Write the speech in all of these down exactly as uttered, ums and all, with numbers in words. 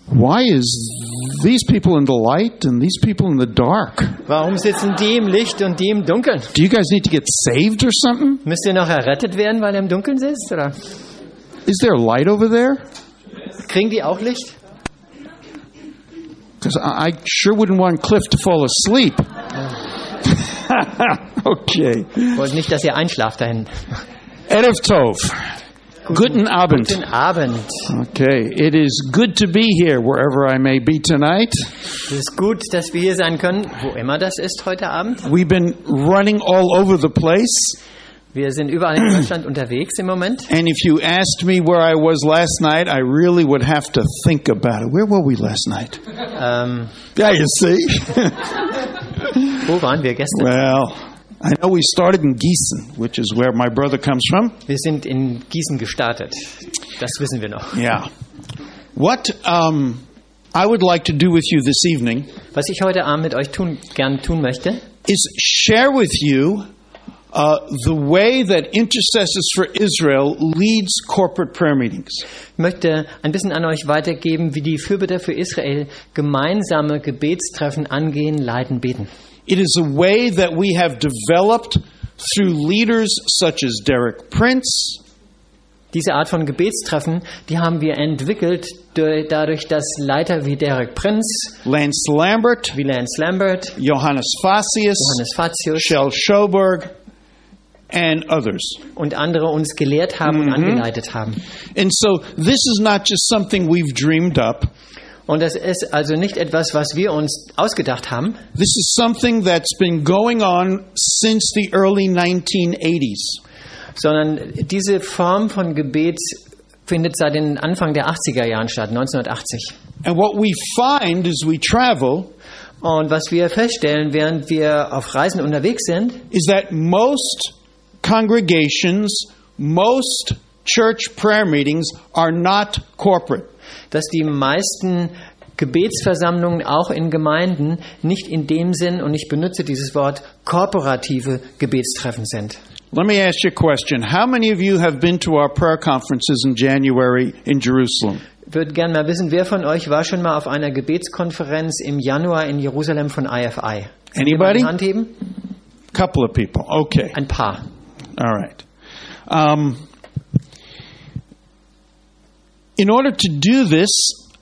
Why is these people in the light and these people in the dark? Warum sitzen die im Licht und die im Dunkeln? Do you guys need to get saved or something? Müsst ihr noch errettet werden, weil ihr im Dunkeln sitzt? Oder Is there light over there? kriegen die auch Licht? Because I, I sure wouldn't want Cliff to fall asleep. Okay. Wollt nicht, dass ihr einschlaft da hinten. Erev Tov. Guten Abend. Guten Abend. Okay. It is good to be here wherever I may be tonight. Es ist gut, dass wir hier sein können, wo immer das ist heute Abend. We've been running all over the place. Wir sind überall in Deutschland unterwegs im Moment. And if you asked me where I was last night, I really would have to think about it. Where were we last night? Ähm, Yeah, you see. wo waren wir gestern? Well, I know we started in Gießen, which is where my brother comes from. Wir sind in Gießen gestartet. Das wissen wir noch. Yeah. What um, I would like to do with you this evening Was ich heute Abend mit euch tun, gern tun möchte, is share with you uh, the way that Intercessors for Israel leads corporate prayer meetings. ich möchte ein bisschen an euch weitergeben, wie die Fürbitter für Israel gemeinsame Gebetstreffen angehen, leiten, beten. It is a way that we have developed through leaders such as Derek Prince, Diese Art von Gebetstreffen, die haben wir entwickelt durch, dadurch, dass Leiter wie Derek Prinz, Lance Lambert, wie Lance Lambert, Johannes Fasius, Johannes Fatius Shel Schoberg, and others. und andere uns gelehrt haben und angeleitet haben. And so this is not just something we've dreamed up. Und das ist also nicht etwas, was wir uns ausgedacht haben. This is something that's been going on since the early nineteen eighties. Sondern diese Form von Gebet findet seit den Anfang der achtziger Jahren statt, neunzehnhundertachtzig. And what we find as we travel Und was wir feststellen, während wir auf Reisen unterwegs sind, is that most congregations, most church prayer meetings are not corporate. dass die meisten Gebetsversammlungen auch in Gemeinden nicht in dem Sinn, und ich benutze dieses Wort, korporative Gebetstreffen sind. Let me ask you a question. How many of you have been to our prayer conferences in January in Jerusalem? Ich würde gerne mal wissen, wer von euch war schon mal auf einer Gebetskonferenz im Januar in Jerusalem von I F I? Anybody? Hand heben? Couple of people. Okay. Ein paar. All right. Um, in order to do this,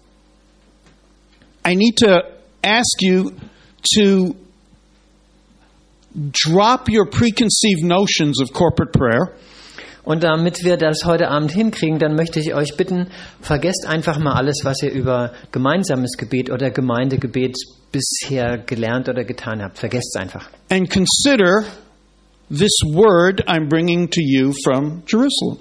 I need to ask you to drop your preconceived notions of corporate prayer. Und damit wir das heute Abend hinkriegen, dann möchte ich euch bitten, vergesst einfach mal alles, was ihr über gemeinsames Gebet oder Gemeindegebet bisher gelernt oder getan habt. Vergesst es einfach. And consider this word I'm bringing to you from Jerusalem.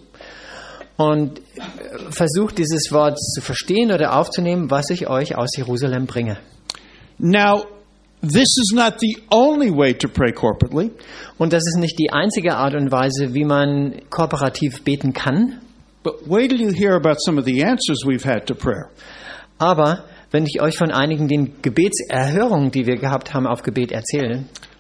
Und versucht dieses Wort zu verstehen oder aufzunehmen, was ich euch aus Jerusalem bringe. Now, this is not the only way to pray corporately. Und das ist nicht die einzige Art und Weise, wie man kooperativ beten kann. But wait till you hear about some of the answers we've had to prayer. Aber wenn ich euch von einigen den Gebetserhörungen, die wir gehabt haben, auf Gebet erzähle.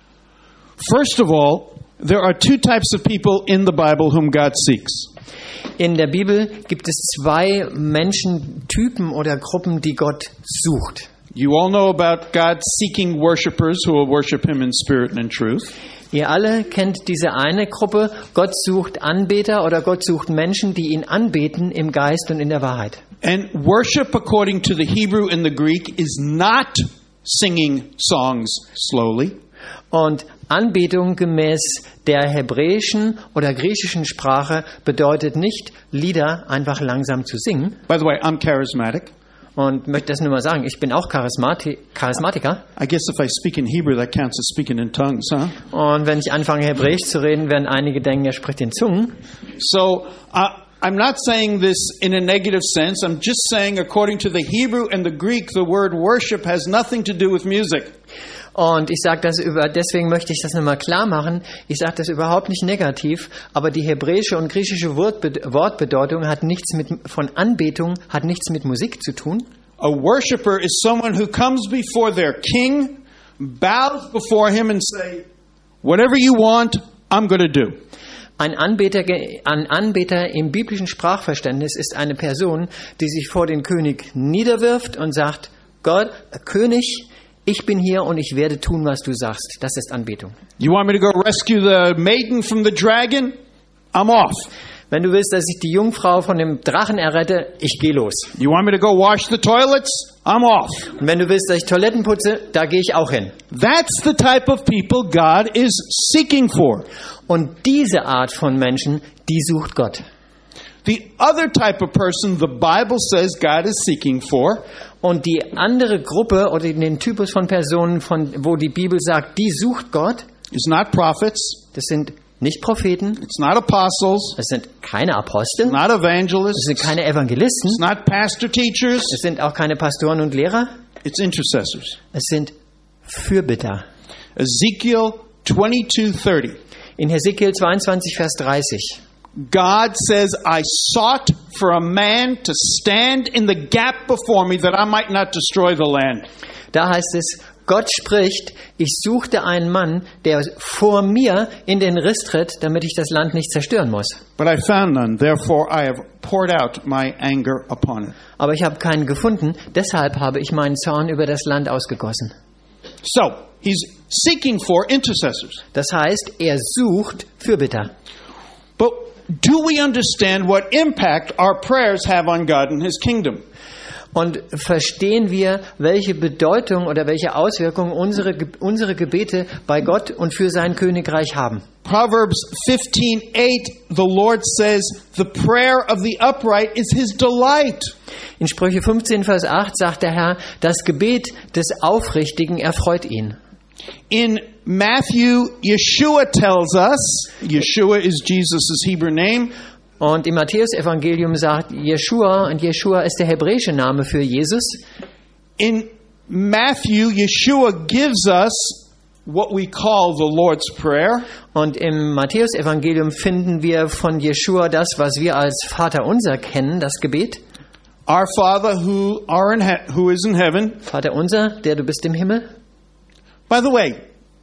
First of all, there are two types of people in the Bible whom God seeks. In der Bibel gibt es zwei Menschentypen oder Gruppen, die Gott sucht. You all know about God seeking worshipers who will worship Him in spirit and in truth. Ihr alle kennt diese eine Gruppe. Gott sucht Anbeter oder Gott sucht Menschen, die ihn anbeten im Geist und in der Wahrheit. And worship according to the Hebrew and the Greek is not singing songs slowly. Und Anbetung gemäß der hebräischen oder griechischen Sprache bedeutet nicht, Lieder einfach langsam zu singen. By the way, I'm charismatic. Und möchte das nur mal sagen, ich bin auch Charismati- Charismatiker. I guess if I speak in Hebrew, that counts as speaking in tongues, huh? Und wenn ich anfange, Hebräisch zu reden, werden einige denken, er spricht in Zungen. So, uh, I'm not saying this in a negative sense. I'm just saying according to the Hebrew and the Greek, the word worship has nothing to do with music. Und ich sage das über, deswegen möchte ich das nochmal klar machen. Ich sage das überhaupt nicht negativ, aber die hebräische und griechische Wortbedeutung hat nichts mit, von Anbetung hat nichts mit Musik zu tun. A worshiper is someone who comes before their king, bows before him and say, whatever you want, I'm going to do. Ein Anbeter, ein Anbeter im biblischen Sprachverständnis ist eine Person, die sich vor den König niederwirft und sagt, Gott, König, ich bin hier und ich werde tun, was du sagst. Das ist Anbetung. You want me to go rescue the maiden from the dragon? I'm off. Wenn du willst, dass ich die Jungfrau von dem Drachen errette, ich gehe los. You want me to go wash the toilets? I'm off. Und wenn du willst, dass ich Toiletten putze, da gehe ich auch hin. That's the type of people God is seeking for. Und diese Art von Menschen, die sucht Gott. The other type of person the Bible says God is seeking for Und die andere Gruppe oder den Typus von Personen, von, wo die Bibel sagt, die sucht Gott, is not prophets, das sind nicht Propheten, it's not apostles, das sind keine Apostel, it's not das evangelists, sind keine Evangelisten, it's not pastor teachers, es sind auch keine Pastoren und Lehrer, it's intercessors. es sind Fürbitter. Ezekiel twenty-two thirty. In Hesekiel zweiundzwanzig, Vers dreißig. God says, I sought for a man to stand in the gap before me that I might not destroy the land. Da heißt es, Gott spricht, ich suchte einen Mann, der vor mir in den Riss tritt, damit ich das Land nicht zerstören muss. But I found none, therefore I have poured out my anger upon it. Aber ich habe keinen gefunden, deshalb habe ich meinen Zorn über das Land ausgegossen. So, he's seeking for intercessors. Das heißt, er sucht Fürbitter. But do we understand what impact our prayers have on God and His kingdom? Und verstehen wir, welche Bedeutung oder welche Auswirkungen unsere, unsere Gebete bei Gott und für sein Königreich haben? Proverbs fifteen eight, the Lord says, the prayer of the upright is His delight. In Sprüche fünfzehn, Vers acht sagt der Herr, das Gebet des Aufrichtigen erfreut ihn. In Matthew, Yeshua tells us, Yeshua is Jesus' Hebrew name, Und im Matthäus-Evangelium sagt Jeshua, und Jeshua ist der hebräische Name für Jesus. in Matthew, Yeshua gives us what we call the Lord's Prayer. Und im Matthäus-Evangelium finden wir von Jeshua das, was wir als Vaterunser kennen, das Gebet. Our Father who are in he- who is in heaven. Vaterunser, der du bist im Himmel. By the way,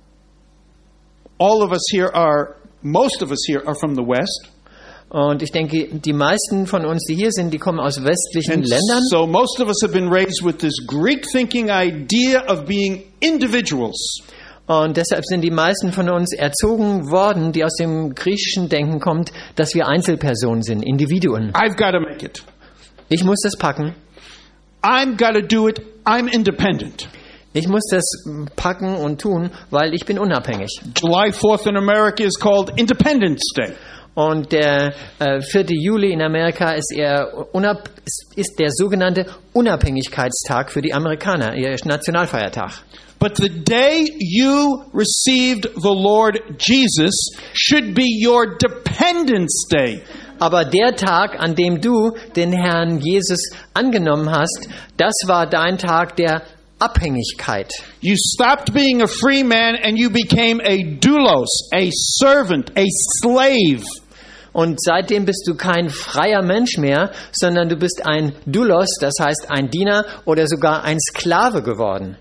all of us here are, most of us here are from the West. Und ich denke, die meisten von uns, die hier sind, die kommen aus westlichen And Ländern. so most of us have been raised with this Greek thinking idea of being individuals. Und deshalb sind die meisten von uns erzogen worden, die aus dem griechischen Denken kommt, dass wir Einzelpersonen sind, Individuen. I've got to make it. Ich muss das packen. I'm got to do it. I'm independent. Ich muss das packen und tun, weil ich bin unabhängig. July fourth in America is called Independence Day. Und der äh, vierte Juli in Amerika ist, eher unab ist der sogenannte Unabhängigkeitstag für die Amerikaner, ihr Nationalfeiertag. But the day you received the Lord Jesus should be your Dependence Day. Aber der Tag, an dem du den Herrn Jesus angenommen hast, das war dein Tag der Abhängigkeit. You stopped being a free man and you became a doulos, a servant, a slave. Und seitdem bist du kein freier Mensch mehr, sondern du bist ein Doulos, das heißt ein Diener oder sogar ein Sklave geworden.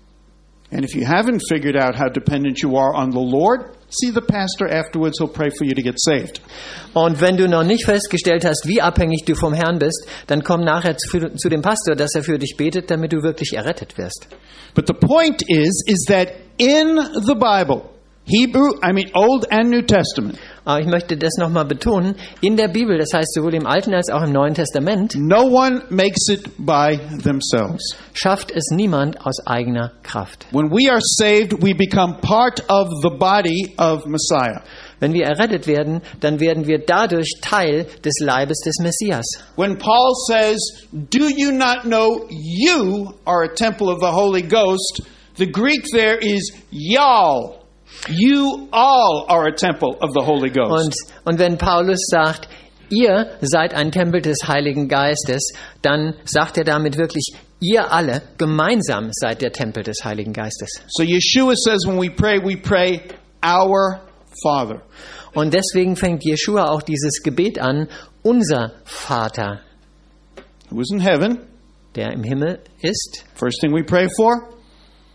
And if you haven't figured out how dependent you are on the Lord, see the pastor afterwards. He'll pray for you to get saved. Und wenn du noch nicht festgestellt hast, wie abhängig du vom Herrn bist, dann komm nachher zu, zu dem Pastor, dass er für dich betet, damit du wirklich errettet wirst. But the point is, is that in the Bible, Hebrew, I mean Old and New Testament, Aber ich möchte das nochmal betonen, in der Bibel, das heißt sowohl im Alten als auch im Neuen Testament, no one makes it by themselves. schafft es niemand aus eigener Kraft. When we are saved, we become part of the body of Messiah. Wenn wir errettet werden, dann werden wir dadurch Teil des Leibes des Messias. When Paul says, do you not know you are a temple of the Holy Ghost, the Greek there is y'all. You all are a temple of the Holy Ghost. Und, und wenn Paulus sagt, ihr seid ein Tempel des Heiligen Geistes, dann sagt er damit wirklich, ihr alle gemeinsam seid der Tempel des Heiligen Geistes. So Yeshua says when we pray, we pray, our Father. Und deswegen fängt Jeshua auch dieses Gebet an, unser Vater, Who is in heaven. der im Himmel ist. First thing we pray for,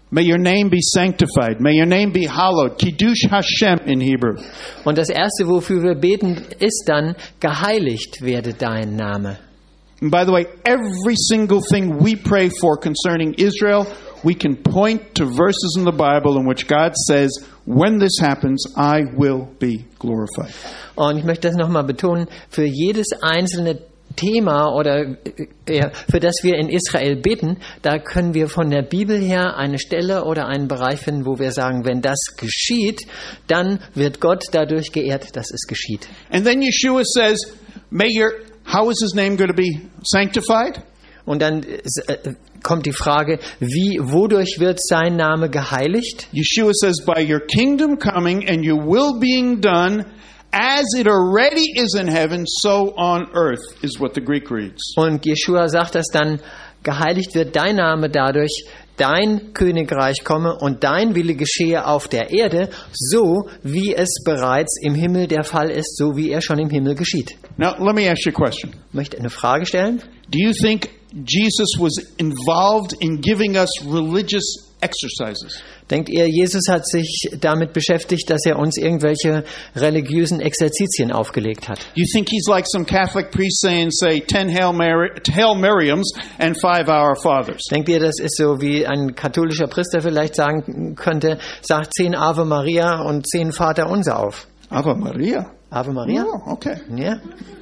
May your name be sanctified. May your name be hallowed. Kiddush Hashem in Hebrew. Und das Erste, wofür wir beten, ist dann, geheiligt werde dein Name. And by the way, every single thing we pray for concerning Israel, we can point to verses in the Bible in which God says, when this happens, I will be glorified. Und ich möchte das nochmal betonen, für jedes einzelne Thema oder äh, für das wir in Israel beten, da können wir von der Bibel her eine Stelle oder einen Bereich finden, wo wir sagen, wenn das geschieht, dann wird Gott dadurch geehrt, dass es geschieht. And then Yeshua says, may your, how is his name going to be sanctified? Und dann äh, kommt die Frage, wie, wodurch wird sein Name geheiligt? Yeshua says, by your kingdom coming and your will being done, as it already is in heaven, so on earth, is what the Greek reads. Und Jeschua sagt das dann, geheiligt wird dein Name dadurch, dein Königreich komme und dein Wille geschehe auf der Erde, so wie es bereits im Himmel der Fall ist, so wie er schon im Himmel geschieht. Now, let me ask you a question. Ich möchte eine Frage stellen. Do you think Jesus was involved in giving us religious exercises? Denkt ihr, Jesus hat sich damit beschäftigt, dass er uns irgendwelche religiösen Exerzitien aufgelegt hat? You think he's like some Catholic priest saying, say, ten Hail, Mary, Hail Maryams and five Our Fathers? Denkt ihr, das ist so, wie ein katholischer Priester vielleicht sagen könnte, sagt zehn Ave Maria und zehn Vater Unser auf? Ave Maria? Ave Maria? Oh, okay. Ja.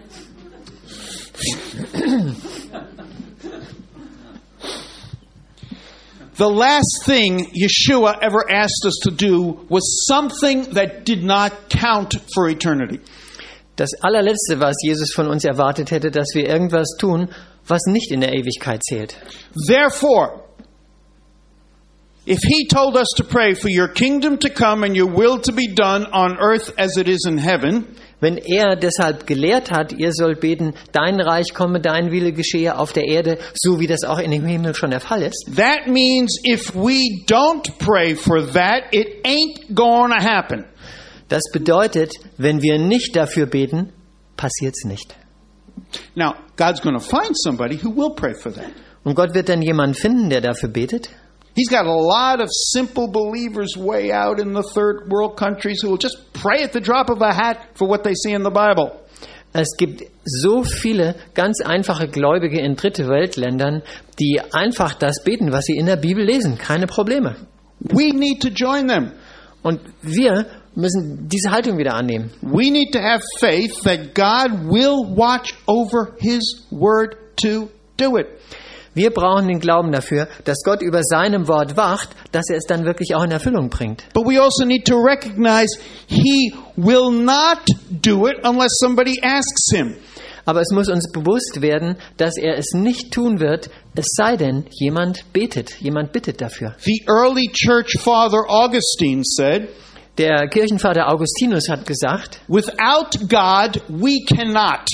The last thing Yeshua ever asked us to do was something that did not count for eternity. Das allerletzte, was Jesus von uns erwartet hätte, dass wir irgendwas tun, was nicht in der Ewigkeit zählt. Therefore, if he told us to pray for your kingdom to come and your will to be done on earth as it is in heaven, wenn er deshalb gelehrt hat, ihr sollt beten, dein Reich komme, dein Wille geschehe auf der Erde, so wie das auch in dem Himmel schon der Fall ist. That means if we don't pray for that, it ain't gonna happen. Das bedeutet, wenn wir nicht dafür beten, passiert's nicht. Now, God's gonna find somebody who will pray for that. Und Gott wird dann jemanden finden, der dafür betet. He's got a lot of simple believers way out in the third world countries who will just pray at the drop of a hat for what they see in the Bible. Es gibt so viele ganz einfache Gläubige in dritte Weltländern, die einfach das beten, was sie in der Bibel lesen. Keine Probleme. We need to join them. Und wir müssen diese Haltung wieder annehmen. We need to have faith that God will watch over His word to do it. Wir brauchen den Glauben dafür, dass Gott über seinem Wort wacht, dass er es dann wirklich auch in Erfüllung bringt. But we also need to recognize He will not do it unless somebody asks Him. Aber es muss uns bewusst werden, dass er es nicht tun wird, es sei denn, jemand betet, jemand bittet dafür. The early church father Augustine said, der Kirchenvater Augustinus hat gesagt, without God we cannot.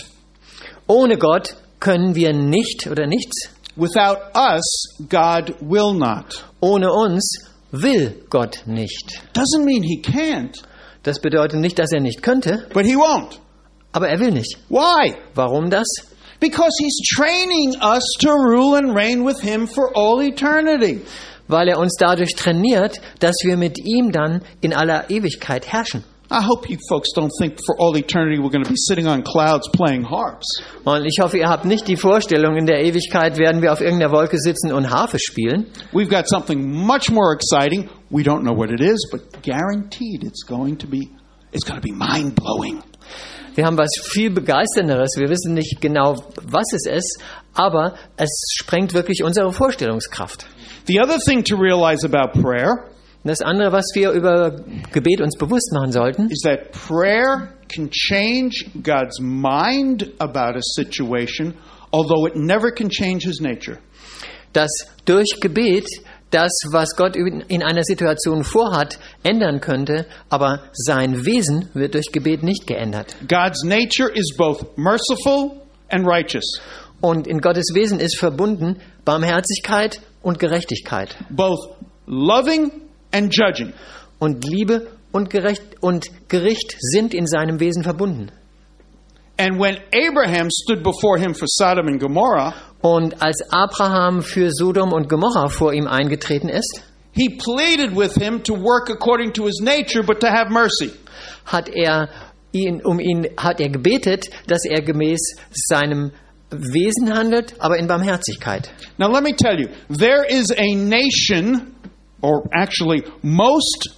Ohne Gott können wir nicht oder nichts. Without us, God will not. Ohne uns will Gott nicht. Doesn't mean He can't. Das bedeutet nicht, dass er nicht könnte. But He won't. Aber er will nicht. Why? Warum das? Because He's training us to rule and reign with Him for all eternity. Weil er uns dadurch trainiert, dass wir mit ihm dann in aller Ewigkeit herrschen. I hope you folks don't think for all eternity we're going to be sitting on clouds playing harps. Und ich hoffe, ihr habt nicht die Vorstellung, in der Ewigkeit werden wir auf irgendeiner Wolke sitzen und Harfe spielen. We've got something much more exciting. We don't know what it is, but guaranteed it's going to be it's going to be mind-blowing. Wir haben was viel Begeisternderes. Wir wissen nicht genau, was es ist, aber es sprengt wirklich unsere Vorstellungskraft. The other thing to realize about prayer, das andere, was wir über Gebet uns bewusst machen sollten, is that prayer can change God's mind about a situation, although it never can change His nature. Dass durch Gebet das, was Gott in einer Situation vorhat, ändern könnte, aber sein Wesen wird durch Gebet nicht geändert. God's nature is both merciful and righteous. Und in Gottes Wesen ist verbunden Barmherzigkeit und Gerechtigkeit. Both loving and judging. Und Liebe und Gerecht und Gericht sind in seinem Wesen verbunden. And when Abraham stood before him for Sodom and Gomorrah, und als Abraham für Sodom und Gomorra vor ihm eingetreten ist, he pleaded with him to work according to his nature, but to have mercy. hat er ihn, um ihn, hat er gebetet, dass er gemäß seinem Wesen handelt, aber in Barmherzigkeit. Now let me tell you, there is a nation, or actually most,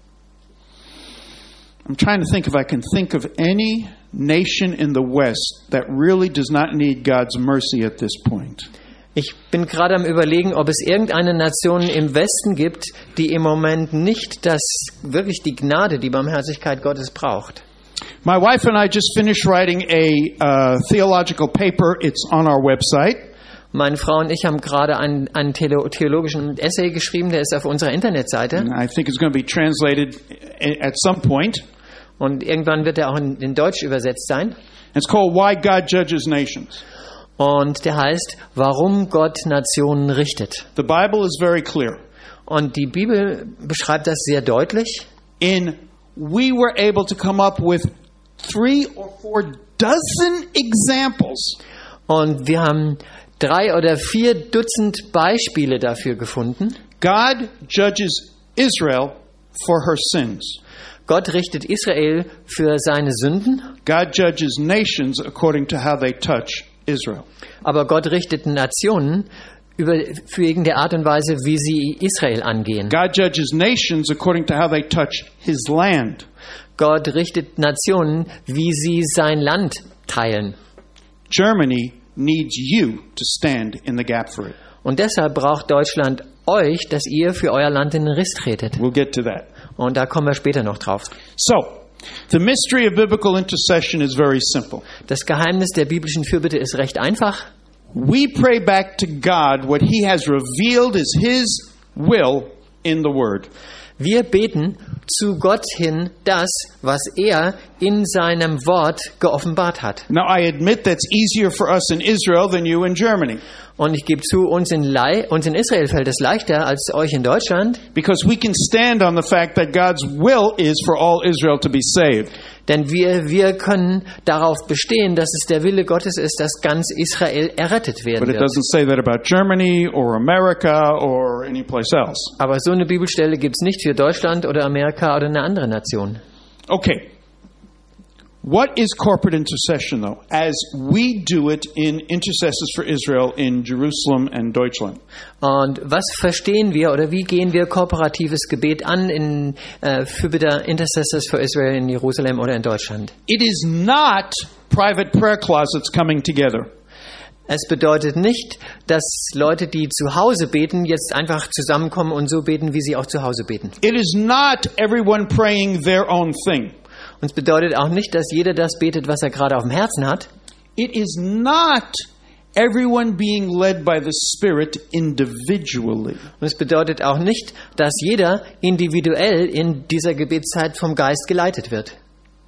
I'm trying to think if I can think of any nation in the West that really does not need God's mercy at this point. Ich bin gerade am Überlegen, ob es irgendeine Nation im Westen gibt, die im Moment nicht das, wirklich die Gnade, die Barmherzigkeit Gottes braucht. My wife and I just finished writing a uh, theological paper. It's on our website. Meine Frau und ich haben gerade einen, einen theologischen Essay geschrieben, der ist auf unserer Internetseite. And I think it's going to be translated at some point. Und irgendwann wird er auch in, in Deutsch übersetzt sein. It's called Why God Judges Nations. Und der heißt, warum Gott Nationen richtet. The Bible is very clear. Und die Bibel beschreibt das sehr deutlich. In we were able to come up with three or four dozen examples. Und wir haben drei oder vier Dutzend Beispiele dafür gefunden. God judges Israel for her sins. Gott richtet Israel für seine Sünden. God judges nations according to how they touch Israel. Aber Gott richtet Nationen über, wegen der Art und Weise, wie sie Israel angehen. God judges nations according to how they touch his land. Gott richtet Nationen, wie sie sein Land teilen. Germany needs you to stand in the gap for it. Und deshalb braucht Deutschland euch, dass ihr für euer Land in den Riss tretet. We'll get to that. Und da kommen wir später noch drauf. So, the mystery of biblical intercession is very simple. Das Geheimnis der biblischen Fürbitte ist recht einfach. We pray back to God what he has revealed as his will in the word. Wir beten zu Gott hin das, was er in seinem Wort geoffenbart hat. Now I admit that's easier for us in Israel than you in Germany. Und ich gebe zu, uns in, Le- uns in Israel fällt es leichter als euch in Deutschland. Because we can stand on the fact that God's will is for all Israel to be saved. Denn wir, wir können darauf bestehen, dass es der Wille Gottes ist, dass ganz Israel errettet werden But it wird. doesn't say that about Germany or America or any place else. Aber so eine Bibelstelle gibt es nicht für Deutschland oder Amerika oder eine andere Nation. Okay. What is corporate intercession, though, as we do it in Intercessors for Israel in Jerusalem and Deutschland? Und was verstehen wir oder wie gehen wir kooperatives Gebet an in äh, Fürbitter Intercessors for Israel in Jerusalem oder in Deutschland? It is not private prayer closets coming together. Es bedeutet nicht, dass Leute, die zu Hause beten, jetzt einfach zusammenkommen und so beten, wie sie auch zu Hause beten. It is not everyone praying their own thing. Und es bedeutet auch nicht, dass jeder das betet, was er gerade auf dem Herzen hat. It is not everyone being led by the Spirit individually. Und es bedeutet auch nicht, dass jeder individuell in dieser Gebetszeit vom Geist geleitet wird.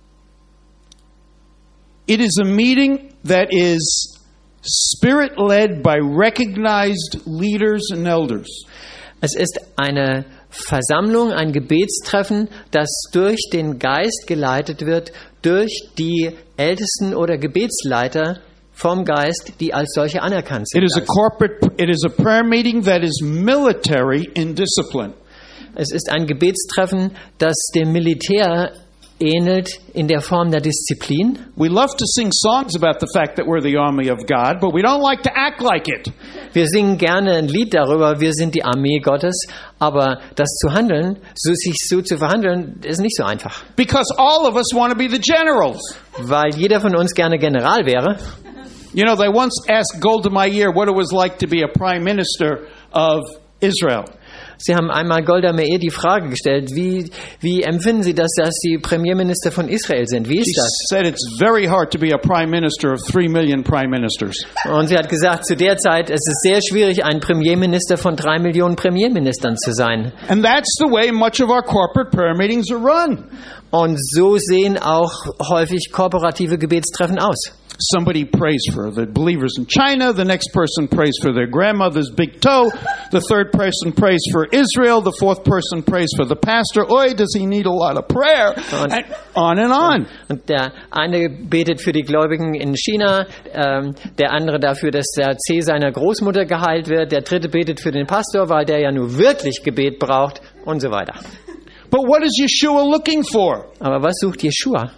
It is a meeting that is Spirit-led by recognized leaders and elders. Es ist eine Versammlung, ein Gebetstreffen, das durch den Geist geleitet wird, durch die Ältesten oder Gebetsleiter vom Geist, die als solche anerkannt sind. It is a corporate, it is a prayer meeting that is military in discipline. Es ist ein Gebetstreffen, das dem Militär ähnelt in der Form der Disziplin. We love to sing songs about the fact that we're the army of God, but we don't like to act like it. Wir singen gerne ein Lied darüber, wir sind die Armee Gottes, aber das zu handeln, so sich so zu verhandeln, ist nicht so einfach. Because all of us want to be the generals. Weil jeder von uns gerne General wäre. You know, they once asked Golda Meir what it was like to be a prime minister of Israel. Sie haben einmal Golda Meir die Frage gestellt, wie, wie empfinden Sie das, dass Sie Premierminister von Israel sind? Wie ist She das? said it's very hard to be a prime minister of three million prime ministers. Und sie hat gesagt, zu der Zeit es ist sehr schwierig, ein Premierminister von drei Millionen Premierministern zu sein. And that's the way much of our corporate prayer meetings are run. Und so sehen auch häufig kooperative Gebetstreffen aus. Somebody prays for the believers in China. The next person prays for their grandmother's big toe. The third person prays for Israel. The fourth person prays for the pastor. Oi, does he need a lot of prayer? Und, and on and on. Und der eine betet für die Gläubigen in China, ähm, der andere dafür, dass der Zeh seiner Großmutter geheilt wird, der dritte betet für den Pastor, weil der ja nur wirklich Gebet braucht und so weiter. But what is Yeshua looking for? Aber was sucht Jeschua?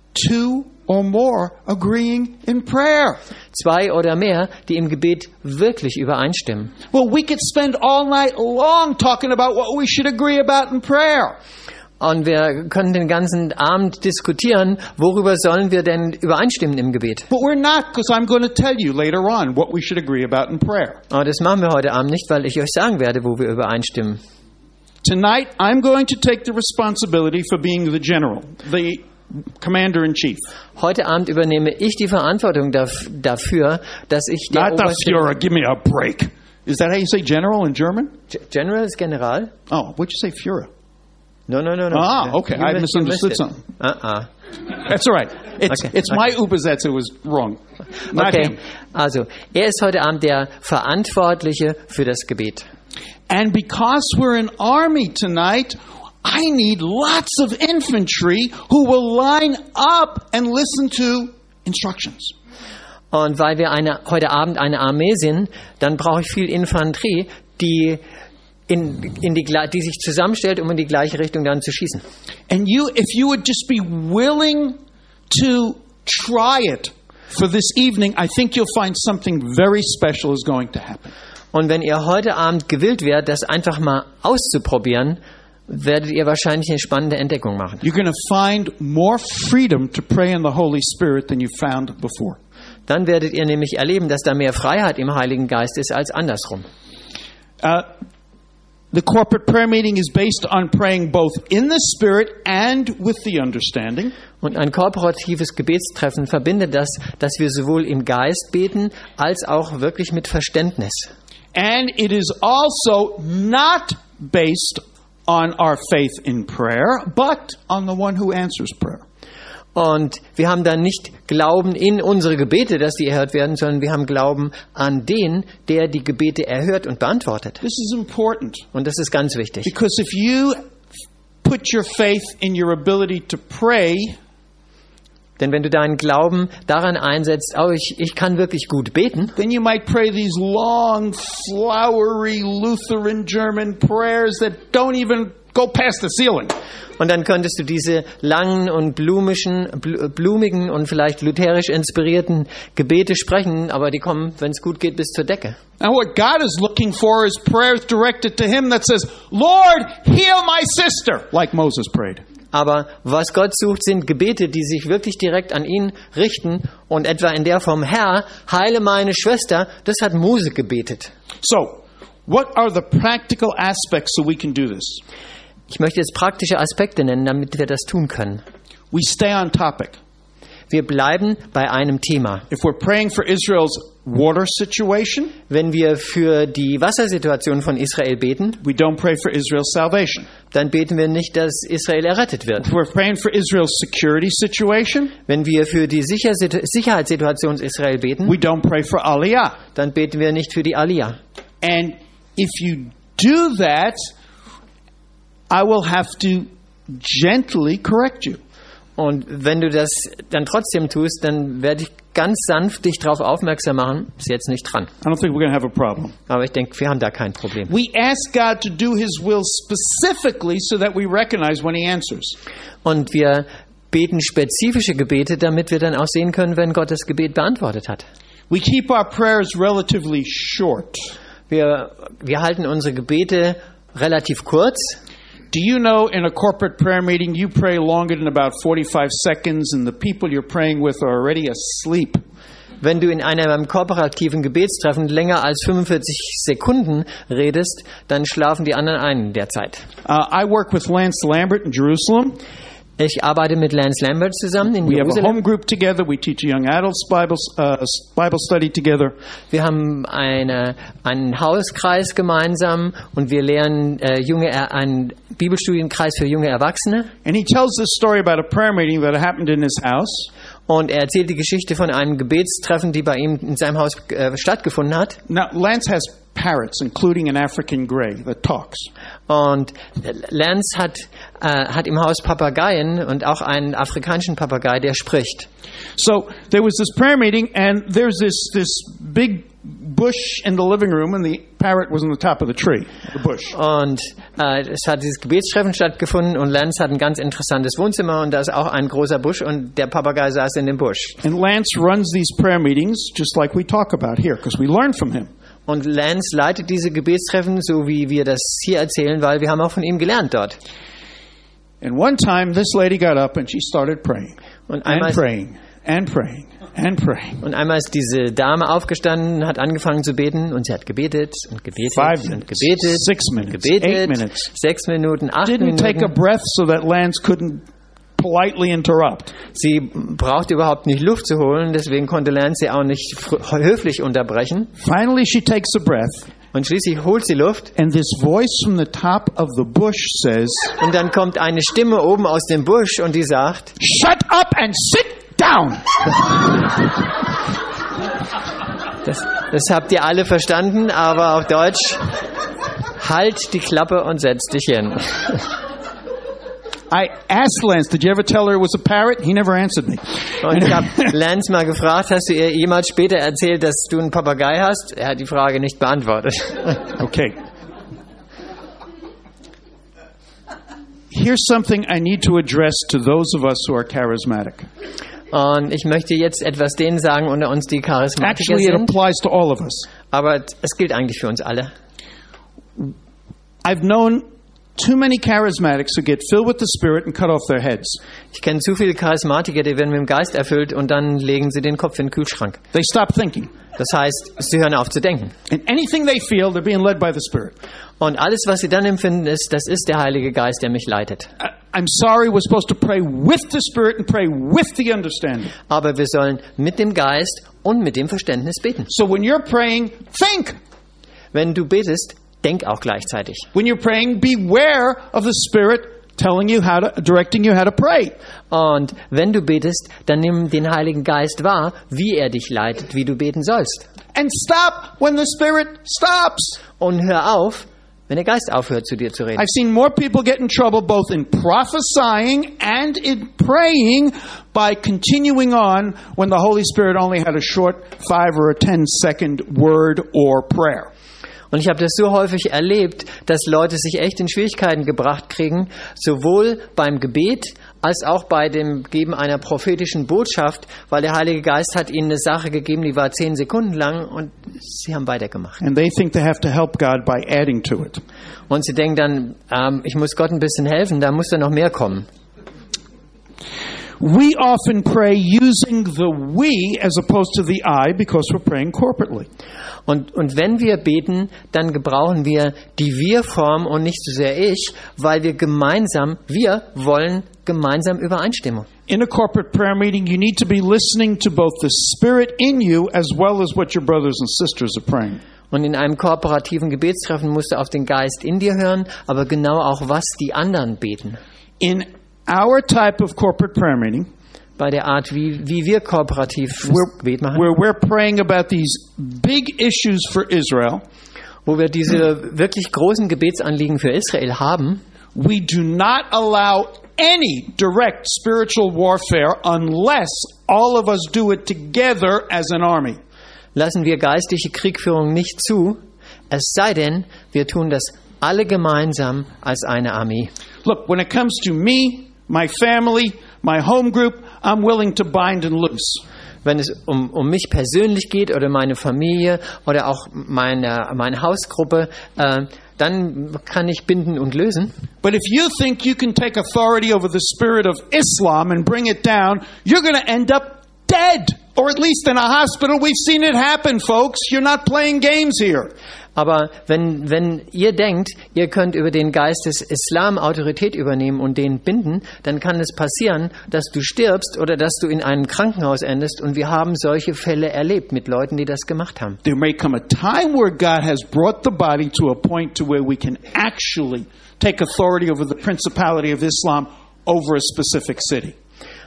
Two or more agreeing in prayer. Zwei oder mehr, die im Gebet wirklich übereinstimmen. Well, we could spend all night long talking about what we should agree about in prayer. Und wir können den ganzen Abend diskutieren, worüber sollen wir denn übereinstimmen im Gebet. But we're not, because I'm going to tell you later on what we should agree about in prayer. Aber das machen wir heute Abend nicht, weil ich euch sagen werde, wo wir übereinstimmen. Tonight, I'm going to take the responsibility for being the general, the commander-in-chief. Heute Abend übernehme ich die Verantwortung daf- dafür, dass ich der Not the oberste... Führer, give me a break. Is that how you say general in German? G- General ist General? Oh, what'd you say, Führer? No, no, no, no. Ah, okay, You I missed- you misunderstood missed it. something. Uh-uh. That's all right. It's, Okay, it's okay. my Übersetzer was wrong. Not Okay, him. also er ist heute Abend der Verantwortliche für das Gebet. And because we're an army tonight, I need lots of infantry who will line up and listen to instructions. Und weil wir eine, heute Abend eine Armee sind, dann brauche ich viel Infanterie, die, in, in die, die sich zusammenstellt, um in die gleiche Richtung dann zu schießen. And you, if you would just be willing to try it for this evening, I think you'll find something very special is going to happen. Und wenn ihr heute Abend gewillt wärt, das einfach mal auszuprobieren, werdet ihr wahrscheinlich eine spannende Entdeckung machen. You're going to find more freedom to pray in the Holy Spirit than you found before. Dann werdet ihr nämlich erleben, dass da mehr Freiheit im Heiligen Geist ist als andersrum. Uh, the corporate prayer meeting is based on praying both in the Spirit and with the understanding. Und ein kooperatives Gebetstreffen verbindet das, dass wir sowohl im Geist beten, als auch wirklich mit Verständnis. And it is also not based on our faith in prayer, but on the one who answers prayer. Und wir haben dann nicht Glauben in unsere Gebete, dass die erhört werden, sondern wir haben Glauben an den, der die Gebete erhört und beantwortet. This is important Und das ist ganz wichtig. because if you put your faith in your ability to pray, Denn wenn du deinen Glauben daran einsetzt, oh, ich, ich kann wirklich gut beten, then you might pray these long, flowery Lutheran German prayers that don't even go past the ceiling. und dann könntest du diese langen und blumischen, bl- blumigen und vielleicht lutherisch inspirierten Gebete sprechen, aber die kommen, wenn es gut geht, bis zur Decke. And what God is looking for is prayers directed to Him that says, Lord, heal my sister, like Moses prayed. Aber was Gott sucht, sind Gebete, die sich wirklich direkt an ihn richten und etwa in der Form, Herr, heile meine Schwester, das hat Mose gebetet. So, what are the practical aspects so we can do this? Ich möchte jetzt praktische Aspekte nennen, damit wir das tun können. We stay on topic. Wir bleiben bei einem Thema. If we're praying for Israel's water situation, Wenn wir für die Wassersituation von Israel beten, we don't pray for Israel's salvation. dann beten wir nicht, dass Israel errettet wird. If we're praying for Israel's security situation, Wenn wir für die Sicher- Sicherheitssituation Israel beten, we don't pray for Aliyah. dann beten wir nicht für die Aliyah. And if you do that, I will have to gently correct you. Und wenn du das dann trotzdem tust, dann werde ich ganz sanft dich darauf aufmerksam machen, ist jetzt nicht dran. I don't think we're going to have a problem. Aber ich denke, wir haben da kein Problem. We ask God to do His will specifically so that we recognize when He answers. Und wir beten spezifische Gebete, damit wir dann auch sehen können, wenn Gott das Gebet beantwortet hat. We keep our prayers relatively short. Wir, wir halten unsere Gebete relativ kurz. Do you know in a corporate prayer meeting you pray longer than about forty-five seconds and the people you're praying with are already asleep? Wenn du in einem kooperativen Gebetstreffen länger als fünfundvierzig Sekunden redest, dann schlafen die anderen ein in der Zeit. Uh, I work with Lance Lambert in Jerusalem. Ich arbeite mit Lance Lambert zusammen in We have a Jerusalem. home group together. We teach young adults Bible, uh, Bible study together. Wir haben eine, einen Hauskreis gemeinsam und wir lernen äh, junge, Er- einen Bibelstudienkreis für junge Erwachsene. And he tells this story about a prayer meeting that happened in his house. Und er erzählt die Geschichte von einem Gebetstreffen, die bei ihm in seinem Haus äh, stattgefunden hat. Now, Lance has parrots, including an African gray, that talks. Und Lance hat, äh, hat im Haus Papageien und auch einen afrikanischen Papagei, der spricht. So there was this prayer meeting, and there's this this big bush in the living room, and the parrot was on the top of the tree, the bush. Und äh, es hat dieses Gebetstreffen stattgefunden und Lance hat ein ganz interessantes Wohnzimmer und da ist auch ein großer Busch und der Papagei saß in dem Busch. And Lance runs these prayer meetings just like we talk about here, because we learn from him. Und Lance leitet diese Gebetstreffen, so wie wir das hier erzählen, weil wir haben auch von ihm gelernt dort. And one time, this lady got up and she started praying, Und einmal, and praying, and praying, and praying. und einmal ist diese Dame aufgestanden, hat angefangen zu beten und sie hat gebetet und gebetet Five und minutes, gebetet six und minutes, gebetet, eight minutes. sechs Minuten, acht Didn't take a Minuten. breath so that Lance couldn't politely interrupt. Sie brauchte überhaupt nicht Luft zu holen, deswegen konnte Lance sie auch nicht fr- höflich unterbrechen. Finally, she takes a breath, Und schließlich holt sie Luft and this voice from the top of the bush says, und dann kommt eine Stimme oben aus dem Busch und die sagt, "Shut up and sit down." das, das habt ihr alle verstanden, aber auf Deutsch, halt die Klappe und setz dich hin. I asked Lance, "Did you ever tell her it was a parrot?" He never answered me. Und ich habe Lance mal gefragt, hast du ihr jemals später erzählt, dass du einen Papagei hast? Er hat die Frage nicht beantwortet. Okay. Here's something I need to address to those of us who are charismatic. Und ich möchte jetzt etwas denen sagen unter uns, die Charismatiker Actually, it sind, applies to all of us. aber es gilt eigentlich für uns alle. I've known too many charismatics who get filled with the Spirit and cut off their heads. Ich kenne zu viele Charismatiker, die werden mit dem Geist erfüllt und dann legen sie den Kopf in den Kühlschrank. They stop thinking. Das heißt, sie hören auf zu denken. And anything they feel, they're being led by the Spirit. Und alles, was sie dann empfinden, ist, das ist der Heilige Geist, der mich leitet. I- I'm sorry, we're supposed to pray with the Spirit and pray with the understanding. Aber wir sollen mit dem Geist und mit dem Verständnis beten. So when you're praying, think. Wenn du betest, denk auch gleichzeitig. When you're praying, beware of the Spirit telling you how to, directing you how to pray. Und wenn du betest, dann nimm den Heiligen Geist wahr, wie er dich leitet, wie du beten sollst. And stop when the Spirit stops. Und hör auf, wenn der Geist aufhört, zu dir zu reden. I've seen more people get in trouble both in prophesying and in praying by continuing on when the Holy Spirit only had a short five or a ten second word or prayer. Und ich habe das so häufig erlebt, dass Leute sich echt in Schwierigkeiten gebracht kriegen, sowohl beim Gebet als auch bei dem Geben einer prophetischen Botschaft, weil der Heilige Geist hat ihnen eine Sache gegeben, die war zehn Sekunden lang und sie haben weitergemacht. And they think they have to help God by adding to it. Und sie denken dann, ähm, ich muss Gott ein bisschen helfen, da muss da noch mehr kommen. We often pray using the we as opposed to the I because we're praying corporately. Und, und wenn wir beten, dann gebrauchen wir die Wir-Form und nicht so sehr ich, weil wir gemeinsam, wir wollen gemeinsam Übereinstimmung. In a corporate prayer meeting, you need to be listening to both the Spirit in you as well as what your brothers and sisters are praying. Und in einem kooperativen Gebetstreffen musst du auf den Geist in dir hören, aber genau auch, was die anderen beten. In our type of corporate prayer meeting, Bei der Art, wie, wie wir kooperativ where, Gebet machen, where we're praying about these big issues for Israel, wo wir diese wirklich großen Gebetsanliegen für Israel haben, we do not allow any direct spiritual warfare unless all of us do it together as an army. lassen wir geistliche Kriegführung nicht zu, es sei denn, wir tun das alle gemeinsam als eine Armee. Look, when it comes to me, my family, my home group, I'm willing to bind and loose. Wenn es um, um mich persönlich geht oder meine Familie oder auch meine, meine Hausgruppe, äh, dann kann ich binden und lösen. But if you think you can take authority over the spirit of Islam and bring it down, you're going to end up dead, or at least in a hospital. We've seen it happen, folks. You're not playing games here. Aber wenn, wenn ihr denkt, ihr könnt über den Geist des Islam Autorität übernehmen und den binden, dann kann es passieren, dass du stirbst oder dass du in einem Krankenhaus endest. Und wir haben solche Fälle erlebt mit Leuten, die das gemacht haben. There may come a time where God has brought the body to a point to where we can actually take authority over the principality of Islam over a specific city.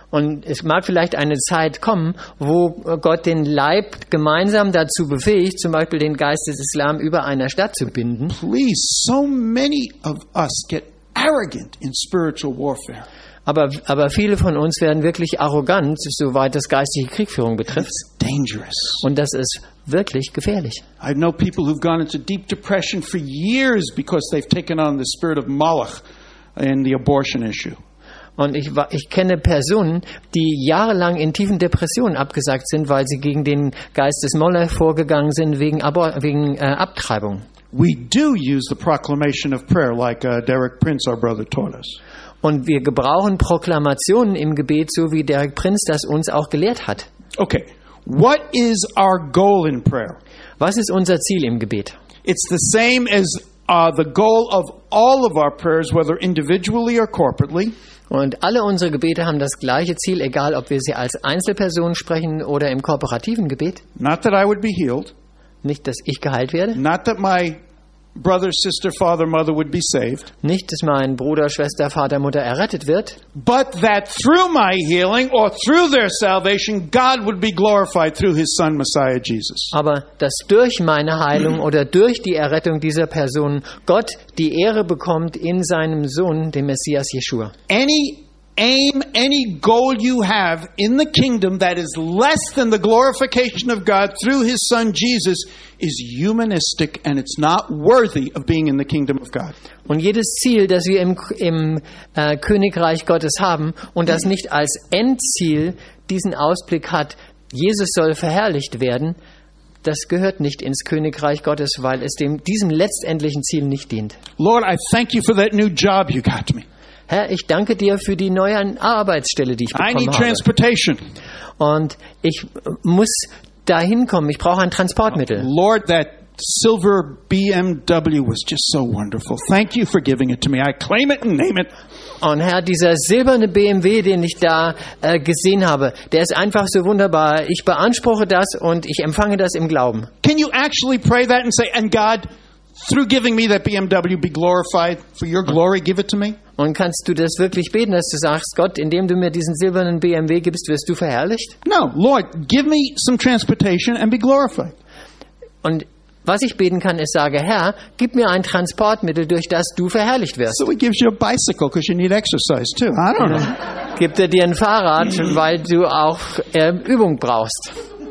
Und es mag vielleicht eine Zeit kommen, wo Gott den Leib gemeinsam dazu befähigt, zum Beispiel den Geist des Islam über einer Stadt zu binden. Please, so many of us get arrogant in spiritual warfare. Aber, aber viele von uns werden wirklich arrogant, soweit das geistige Kriegführung betrifft. It's dangerous. Und das ist wirklich gefährlich. I know people who've gone into deep depression for years because they've taken on the spirit of Moloch in the abortion issue. Und ich, wa- ich kenne Personen, die jahrelang in tiefen Depressionen abgesagt sind, weil sie gegen den Geist des Molech vorgegangen sind wegen, Abor- wegen äh, Abtreibung. We do use the proclamation of prayer like uh, Derek Prince, our brother, taught us. Und wir gebrauchen Proklamationen im Gebet, so wie Derek Prinz das uns auch gelehrt hat. Okay, what is our goal in prayer? Was ist unser Ziel im Gebet? It's the same as uh, the goal of all of our prayers, whether individually or corporately. Und alle unsere Gebete haben das gleiche Ziel, egal ob wir sie als Einzelperson sprechen oder im kooperativen Gebet. Not that I would be healed, Nicht, dass ich geheilt werde. not that my brother, sister, father, mother would be saved, Nicht, dass mein Bruder, Schwester, Vater, Mutter errettet wird. but that through my healing or through their salvation, God would be glorified through his son, Messiah Jesus. Aber dass durch meine Heilung oder durch die Errettung dieser Person Gott die Ehre bekommt in seinem Sohn, dem Messias Jeschua. Any aim, any goal you have in the kingdom that is less than the glorification of God through his son Jesus is humanistic and it's not worthy of being in the kingdom of God. Und jedes Ziel, das wir im, im äh, Königreich Gottes haben und das nicht als Endziel diesen Ausblick hat, Jesus soll verherrlicht werden, das gehört nicht ins Königreich Gottes, weil es dem, diesem letztendlichen Ziel nicht dient. Lord, I thank you for that new job you got me. Herr, ich danke dir für die neue Arbeitsstelle, die ich I need bekommen habe. transportation. Und ich äh, muss dahin kommen. Ich brauche ein Transportmittel. Lord, that silver B M W was just so wonderful. Thank you for giving it to me. I claim it and name it. Und Herr, dieser silberne B M W, den ich da äh, gesehen habe, der ist einfach so wunderbar. Ich beanspruche das und ich empfange das im Glauben. Can you actually pray that and say, and God, through giving me that B M W, be glorified for your glory, give it to me? Und kannst du das wirklich beten, dass du sagst, Gott, indem du mir diesen silbernen B M W gibst, wirst du verherrlicht? No, Lord, give me some transportation and be glorified. Und was ich beten kann, ist, sage, Herr, gib mir ein Transportmittel, durch das du verherrlicht wirst. So he gives you a bicycle because you need exercise too. I don't know. Gibt er dir ein Fahrrad, weil du auch äh, Übung brauchst.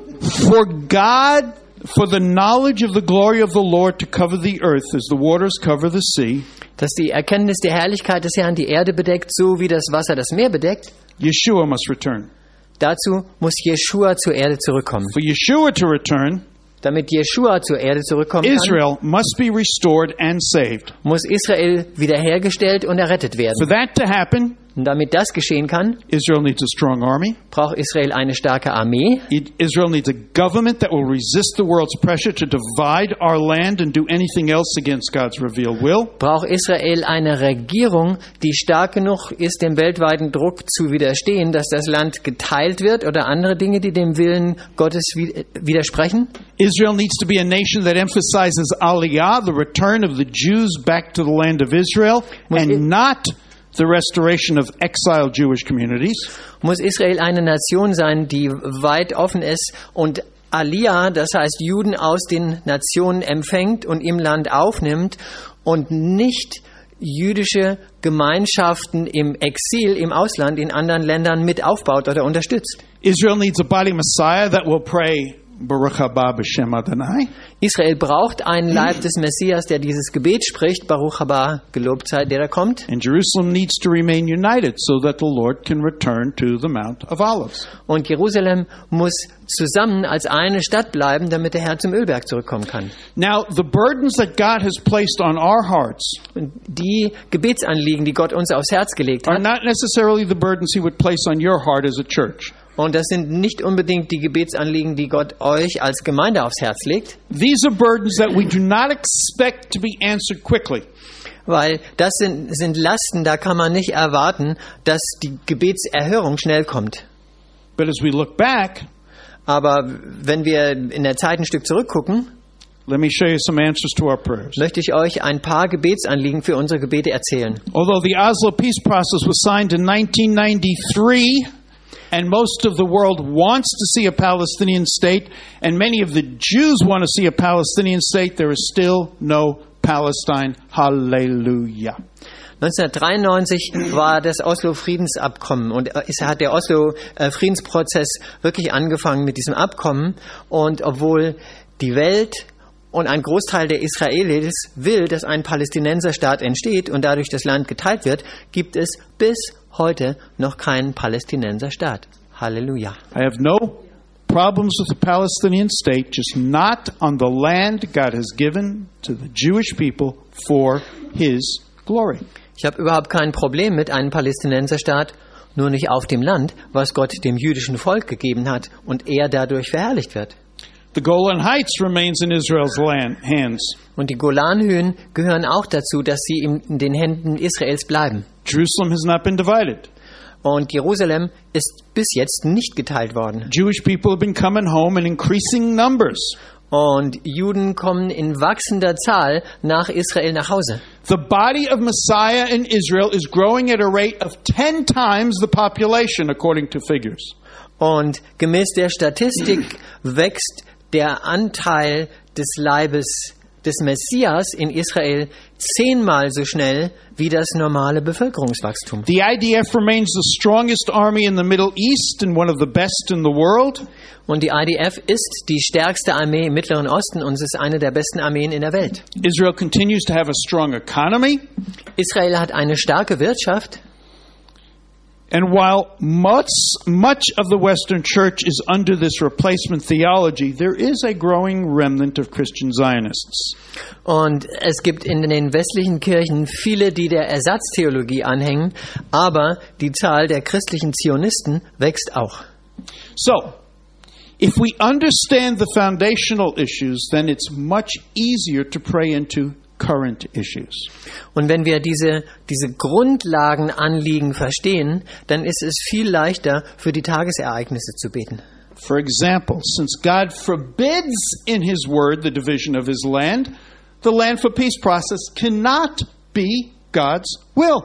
For God, for the knowledge of the glory of the Lord to cover the earth as the waters cover the sea, Dass die Erkenntnis der Herrlichkeit des Herrn die Erde bedeckt, so wie das Wasser das Meer bedeckt. Yeshua must return. Dazu muss Jeschua zur Erde zurückkommen. For Yeshua to return, Damit Jeschua zur Erde zurückkommen kann, Israel must be restored and saved. muss Israel wiederhergestellt und errettet For werden. that to happen, Und damit das geschehen kann, Israel needs a strong army. braucht Israel eine starke Armee. Israel needs a government that will resist the world's pressure to divide our land and do anything else against God's revealed will. Braucht Israel eine Regierung, die stark genug ist, dem weltweiten Druck zu widerstehen, dass das Land geteilt wird oder andere Dinge, die dem Willen Gottes wi- widersprechen. Israel needs to be a nation that emphasizes Aliyah, the return of the Jews back to the land of Israel, and not the restoration of exiled Jewish communities. Muss Israel eine Nation sein, die weit offen ist und Aliyah, das heißt Juden aus den Nationen empfängt und im Land aufnimmt und nicht jüdische Gemeinschaften im Exil, im Ausland, in anderen Ländern mit aufbaut oder unterstützt. Israel needs a body Messiah that will pray Baruch haba b'shem Adonai. Israel braucht einen Leib des Messias, der dieses Gebet spricht, Baruch haba, gelobt sei, der da kommt. And Jerusalem needs to remain united so that the Lord can return to the Mount of Olives. Und Jerusalem muss zusammen als eine Stadt bleiben, damit der Herr zum Ölberg zurückkommen kann. Now, the burdens that God has placed on our hearts Und die Gebetsanliegen, die Gott uns aufs Herz gelegt are hat, not necessarily the burdens He would place on your heart as a church. und das sind nicht unbedingt die Gebetsanliegen, die Gott euch als Gemeinde aufs Herz legt, These are burdens that we do not expect to be answered quickly. weil das sind, sind Lasten, da kann man nicht erwarten, dass die Gebetserhörung schnell kommt. But as we look back, Aber wenn wir in der Zeit ein Stück zurückgucken, let me show you some answers to our prayers. möchte ich euch ein paar Gebetsanliegen für unsere Gebete erzählen. Although the Oslo peace process was signed in nineteen ninety-three, and most of the world wants to see a Palestinian state, and many of the Jews want to see a Palestinian state, there is still no Palestine. Hallelujah. neunzehnhundertdreiundneunzig war das Oslo-Friedensabkommen und es hat der Oslo-Friedensprozess wirklich angefangen mit diesem Abkommen, und obwohl die Welt und ein Großteil der Israelis will, dass ein Palästinenserstaat entsteht und dadurch das Land geteilt wird, gibt es bis heute noch keinen Palästinenserstaat. Halleluja. I have no problems with the Palestinian state, just not on the land God has given to the Jewish people for His glory. Ich habe überhaupt kein Problem mit einem Palästinenserstaat, nur nicht auf dem Land, was Gott dem jüdischen Volk gegeben hat und er dadurch verherrlicht wird. The Golan Heights remains in Israel's land, hands. Und die Golanhöhen gehören auch dazu, dass sie in den Händen Israels bleiben. Jerusalem has not been divided. Und Jerusalem ist bis jetzt nicht geteilt worden. Jewish people have been coming home in increasing numbers. Und Juden kommen in wachsender Zahl nach Israel nach Hause. The body of Messiah in Israel is growing at a rate of ten times the population, according to figures. Und gemäß der Statistik wächst der Anteil des Leibes des Messias in Israel zehnmal so schnell wie das normale Bevölkerungswachstum. The I D F remains the strongest army in the Middle East and one of the best in the world. Und die I D F ist die stärkste Armee im Mittleren Osten und es ist eine der besten Armeen in der Welt. Israel continues to have a strong economy. Israel hat eine starke Wirtschaft. And while much, much of the Western Church is under this replacement theology, there is a growing remnant of Christian Zionists. Und es gibt in den westlichen Kirchen viele, die der Ersatztheologie anhängen, aber die Zahl der christlichen Zionisten wächst auch. So, if we understand the foundational issues, then it's much easier to pray into current issues. Und wenn wir diese, diese Grundlagenanliegen verstehen, dann ist es viel leichter, für die Tagesereignisse zu beten. For example, since God forbids in His Word the division of His land, the land for peace process cannot be God's will.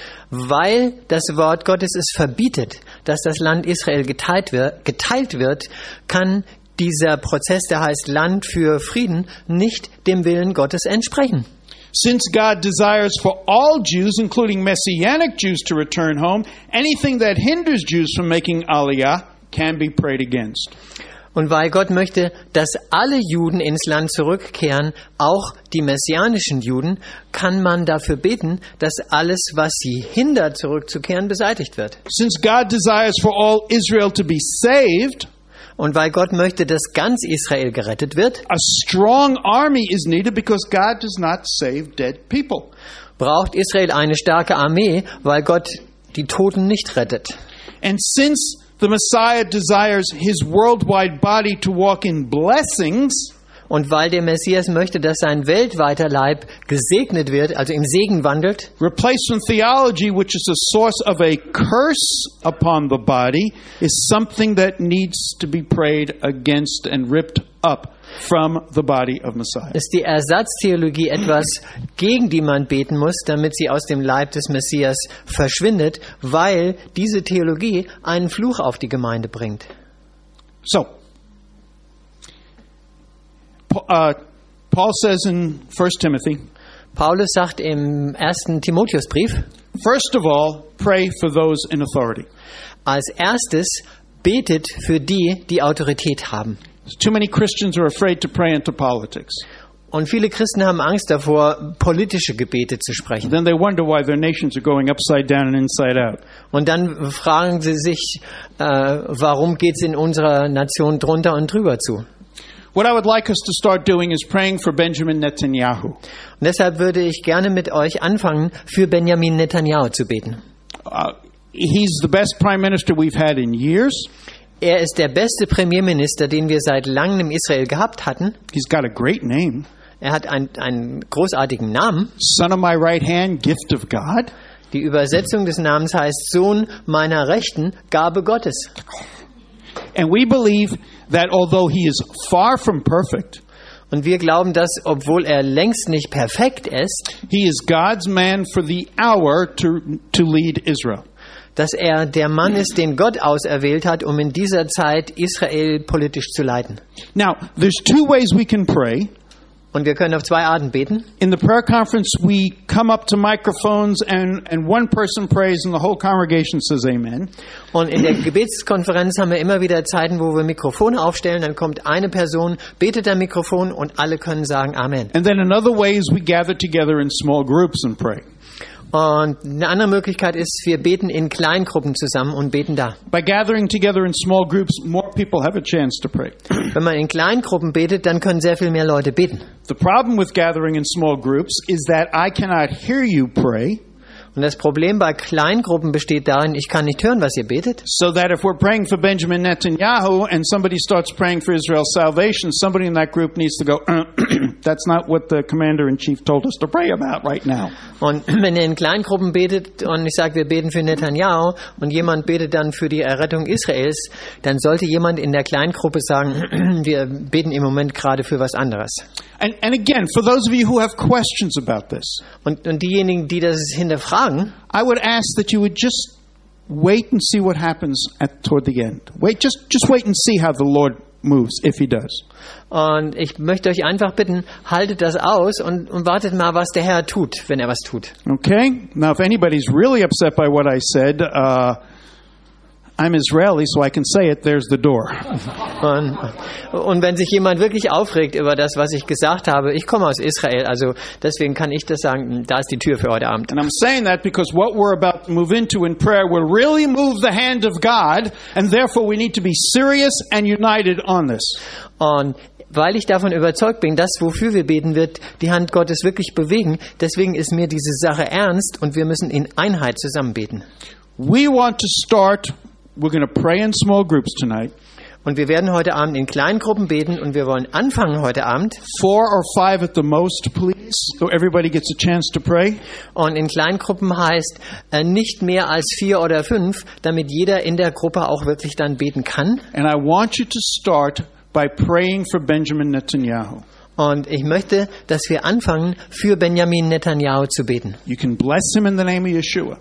Weil das Wort Gottes es verbietet, dass das Land Israel geteilt wird, geteilt wird, kann dieser Prozess, der heißt Land für Frieden, nicht dem Willen Gottes entsprechen. Since God desires for all Jews, including Messianic Jews, to return home, anything that hinders Jews from making Aliyah can be prayed against. Und weil Gott möchte, dass alle Juden ins Land zurückkehren, auch die messianischen Juden, kann man dafür beten, dass alles, was sie hindert, zurückzukehren, beseitigt wird. Since God desires for all Israel to be saved, und weil Gott möchte, dass ganz Israel gerettet wird, a strong army is needed because God does not save dead people. Braucht Israel eine starke Armee, weil Gott die Toten nicht rettet. And since the Messiah desires his worldwide body to walk in blessings, und weil der Messias möchte, dass sein weltweiter Leib gesegnet wird, also im Segen wandelt, replacement theology, which is a source of a curse upon the body, is something that needs to be prayed against and ripped up from the body of Messiah. Ist die Ersatztheologie etwas, gegen die man beten muss, damit sie aus dem Leib des Messias verschwindet, weil diese Theologie einen Fluch auf die Gemeinde bringt. So, Uh, Paul says in First Timothy, Paulus sagt im ersten Timotheusbrief, first of all, pray for those in authority. Als erstes betet für die, die Autorität haben. Too many Christians are afraid to pray into politics. Und viele Christen haben Angst davor, politische Gebete zu sprechen. Then they wonder why their nations are going upside down and inside out. Und dann fragen sie sich, äh, warum geht's in unserer Nation drunter und drüber zu? What I would like us to start doing is praying for Benjamin Netanyahu. Und deshalb würde ich gerne mit euch anfangen, für Benjamin Netanyahu zu beten. Uh, he's the best prime minister we've had in years. Er ist der beste Premierminister, den wir seit langem in Israel gehabt hatten. He's got a great name. Er hat einen, einen großartigen Namen. Son of my right hand, gift of God. Die Übersetzung des Namens heißt Sohn meiner Rechten, Gabe Gottes. And we believe that although he is far from perfect, und wir glauben, dass, obwohl er längst nicht perfekt ist, he is God's man for the hour to, to lead Israel. dass er der Mann ist, den Gott auserwählt hat, um in dieser Zeit Israel politisch zu leiten. Now, there's two ways we can pray. Und wir können auf zwei Arten beten. In the prayer conference, we come up to microphones and, and one person prays and the whole congregation says amen. Und in der Gebetskonferenz haben wir immer wieder Zeiten, wo wir Mikrofone aufstellen, dann kommt eine Person, betet am Mikrofon und alle können sagen Amen. And then another way is we gather together in small groups and pray. Und eine andere Möglichkeit ist, wir beten in Kleingruppen zusammen und beten da. By gathering together in small groups, more people have a chance to pray. Wenn man in Kleingruppen betet, dann können sehr viel mehr Leute beten. The problem with gathering in small groups is that I cannot hear you pray. Und das Problem bei Kleingruppen besteht darin, ich kann nicht hören, was ihr betet. So that if we're praying for Benjamin Netanyahu and somebody starts praying for Israel's salvation, somebody in that group needs to go, that's not what the commander-in-chief told us to pray about right now. Und wenn ihr in Kleingruppen betet und ich sage, wir beten für Netanyahu und jemand betet dann für die Errettung Israels, dann sollte jemand in der Kleingruppe sagen, wir beten im Moment gerade für was anderes. And, and again, for those of you who have questions about this, Und, und diejenigen, die das hinterfragen, I would ask that you would just wait and see what happens at toward the end. Wait, just just wait and see how the Lord moves, if He does. und ich möchte euch einfach bitten, haltet das aus und, und wartet mal, was der Herr tut, wenn er was tut. Okay. Now, if anybody's really upset by what I said, uh, I'm Israeli, so I can say it. There's the door. Und, und wenn sich jemand wirklich aufregt über das, was ich gesagt habe, ich komme aus Israel, also deswegen kann ich das sagen, da ist die Tür für heute Abend. And I'm saying that because what we're about to move into in prayer will really move the hand of God, and therefore we need to be serious and united on this. Und weil ich davon überzeugt bin, dass wofür wir beten, wird die Hand Gottes wirklich bewegen, deswegen ist mir diese Sache ernst und wir müssen in Einheit zusammen beten. We want to start, we're going to pray in small groups tonight. Und wir werden heute Abend in Kleingruppen beten und wir wollen anfangen heute Abend. Four or five at the most, please, so everybody gets a chance to pray. Und in Kleingruppen heißt äh, nicht mehr als vier oder fünf, damit jeder in der Gruppe auch wirklich dann beten kann. And I want you to start by praying for Benjamin Netanyahu. Und ich möchte, dass wir anfangen, für Benjamin Netanyahu zu beten. You can bless him in the name of Yeshua.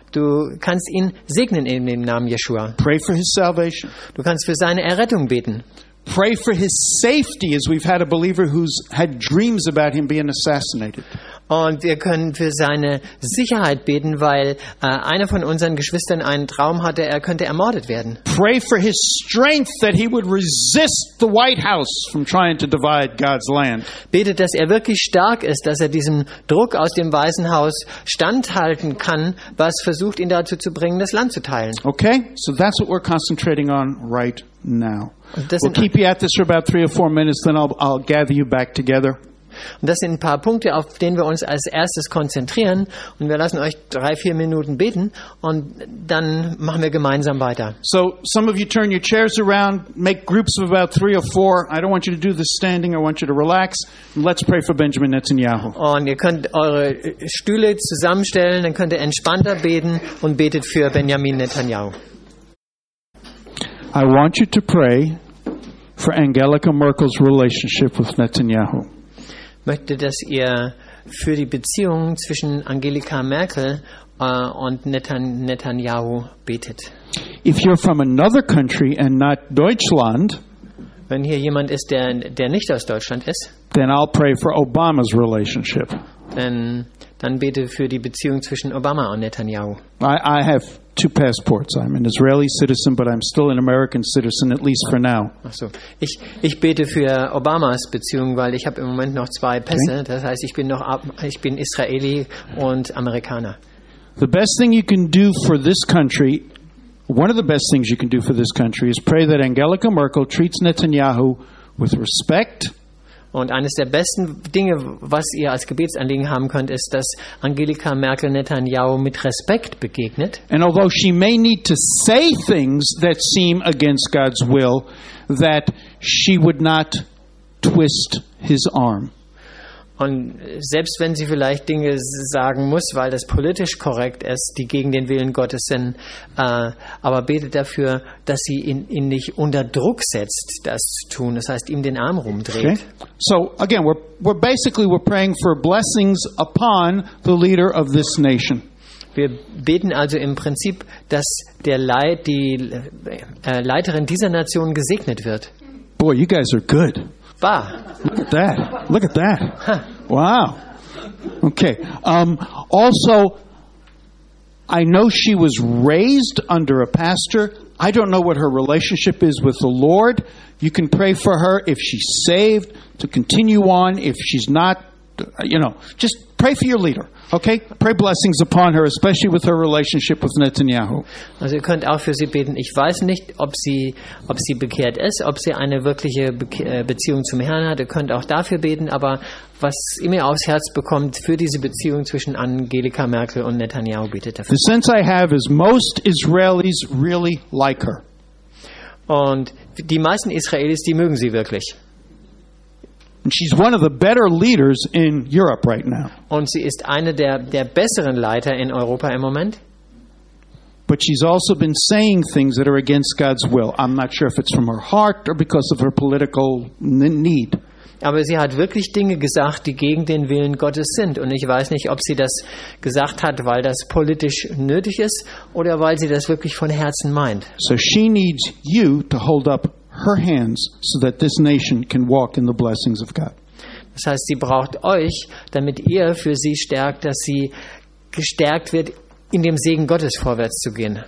Du kannst ihn segnen in dem Namen Jeschua. Pray for his salvation. Du kannst für seine Errettung beten. Pray for his safety, as we've had a believer who's had dreams about him being assassinated. Und wir können für seine Sicherheit beten, weil äh, einer von unseren Geschwistern einen Traum hatte, er könnte ermordet werden. Pray for his strength that he would resist the White House from trying to divide God's land. Betet, dass er wirklich stark ist, dass er diesem Druck aus dem Weißen Haus standhalten kann, was versucht, ihn dazu zu bringen, das Land zu teilen. Okay? So that's what we're concentrating on right now. Das We'll sind, keep you at this for about three or four minutes, then I'll, I'll gather you back together. und das sind ein paar Punkte, auf denen wir uns als erstes konzentrieren. Und wir lassen euch drei, vier Minuten beten und dann machen wir gemeinsam weiter. So some of you turn your chairs around, make groups of about three or four. I don't want you to do this standing. I want you to relax. And let's pray for Benjamin Netanyahu. Und ihr könnt eure Stühle zusammenstellen, dann könnt ihr entspannter beten und betet für Benjamin Netanyahu. I want you to pray for Angelica Merkel's relationship with Netanyahu. Ich möchte, dass ihr für die Beziehung zwischen Angelika Merkel äh, und Netan- Netanyahu betet. If you're from another country and not Deutschland, Wenn hier jemand ist, der, der nicht aus Deutschland ist, then I'll pray for Obama's relationship. dann, dann bete für die Beziehung zwischen Obama und Netanyahu. I, I have two passports. I'm an Israeli citizen, but I'm still an American citizen, at least for now. Ach so. Ich, ich bete für Obamas Beziehung, weil ich habe im Moment noch zwei Pässe. Das heißt, ich bin noch ab- ich bin Israeli und Amerikaner. The best thing you can do for this country, one of the best things you can do for this country is pray that Angelica Merkel treats Netanyahu with respect, Und eines der besten Dinge, was ihr als Gebetsanliegen haben könnt, ist, dass Angelika Merkel Netanyahu mit Respekt begegnet. and although she may need to say things that seem against God's will, that she would not twist his arm. Und selbst wenn sie vielleicht Dinge sagen muss, weil das politisch korrekt ist, die gegen den Willen Gottes sind, äh, aber betet dafür, dass sie ihn, ihn nicht unter Druck setzt, das zu tun. Das heißt, ihm den Arm rumdreht. Okay? So again, we're we're basically we're praying for blessings upon the leader of this nation. Wir beten also im Prinzip, dass der Leit, die äh, Leiterin dieser Nation gesegnet wird. Boy, you guys are good. Wahr. Look at that. Look at that. Huh. Wow. Okay. Um, also, I know she was raised under a pastor. I don't know what her relationship is with the Lord. You can pray for her if she's saved, to continue on. If she's not, you know, just pray for your leader. Okay? Pray blessings upon her, especially with her relationship with Netanyahu. Also ihr könnt auch für sie beten. Ich weiß nicht, ob sie, ob sie bekehrt ist, ob sie eine wirkliche Beke- Beziehung zum Herrn hat. Ihr könnt auch dafür beten, aber was ihr mir aufs Herz bekommt, für diese Beziehung zwischen Angelika Merkel und Netanyahu, betet dafür. The sense I have is most Israelis really like her. Und die meisten Israelis, die mögen sie wirklich. And she's one of the better leaders in Europe right now. Und sie ist eine der, der besseren Leiter in Europa im Moment. But she's also been saying things that are against God's will. I'm not sure if it's from her heart or because of her political n- need. Aber sie hat wirklich Dinge gesagt, die gegen den Willen Gottes sind. Und ich weiß nicht, ob sie das gesagt hat, weil das politisch nötig ist oder weil sie das wirklich von Herzen meint. So she needs you to hold up her hands so that this nation can walk in the blessings of God. Das heißt, sie braucht euch, damit ihr für sie stärkt, dass sie gestärkt wird, in dem Segen Gottes vorwärts zu gehen.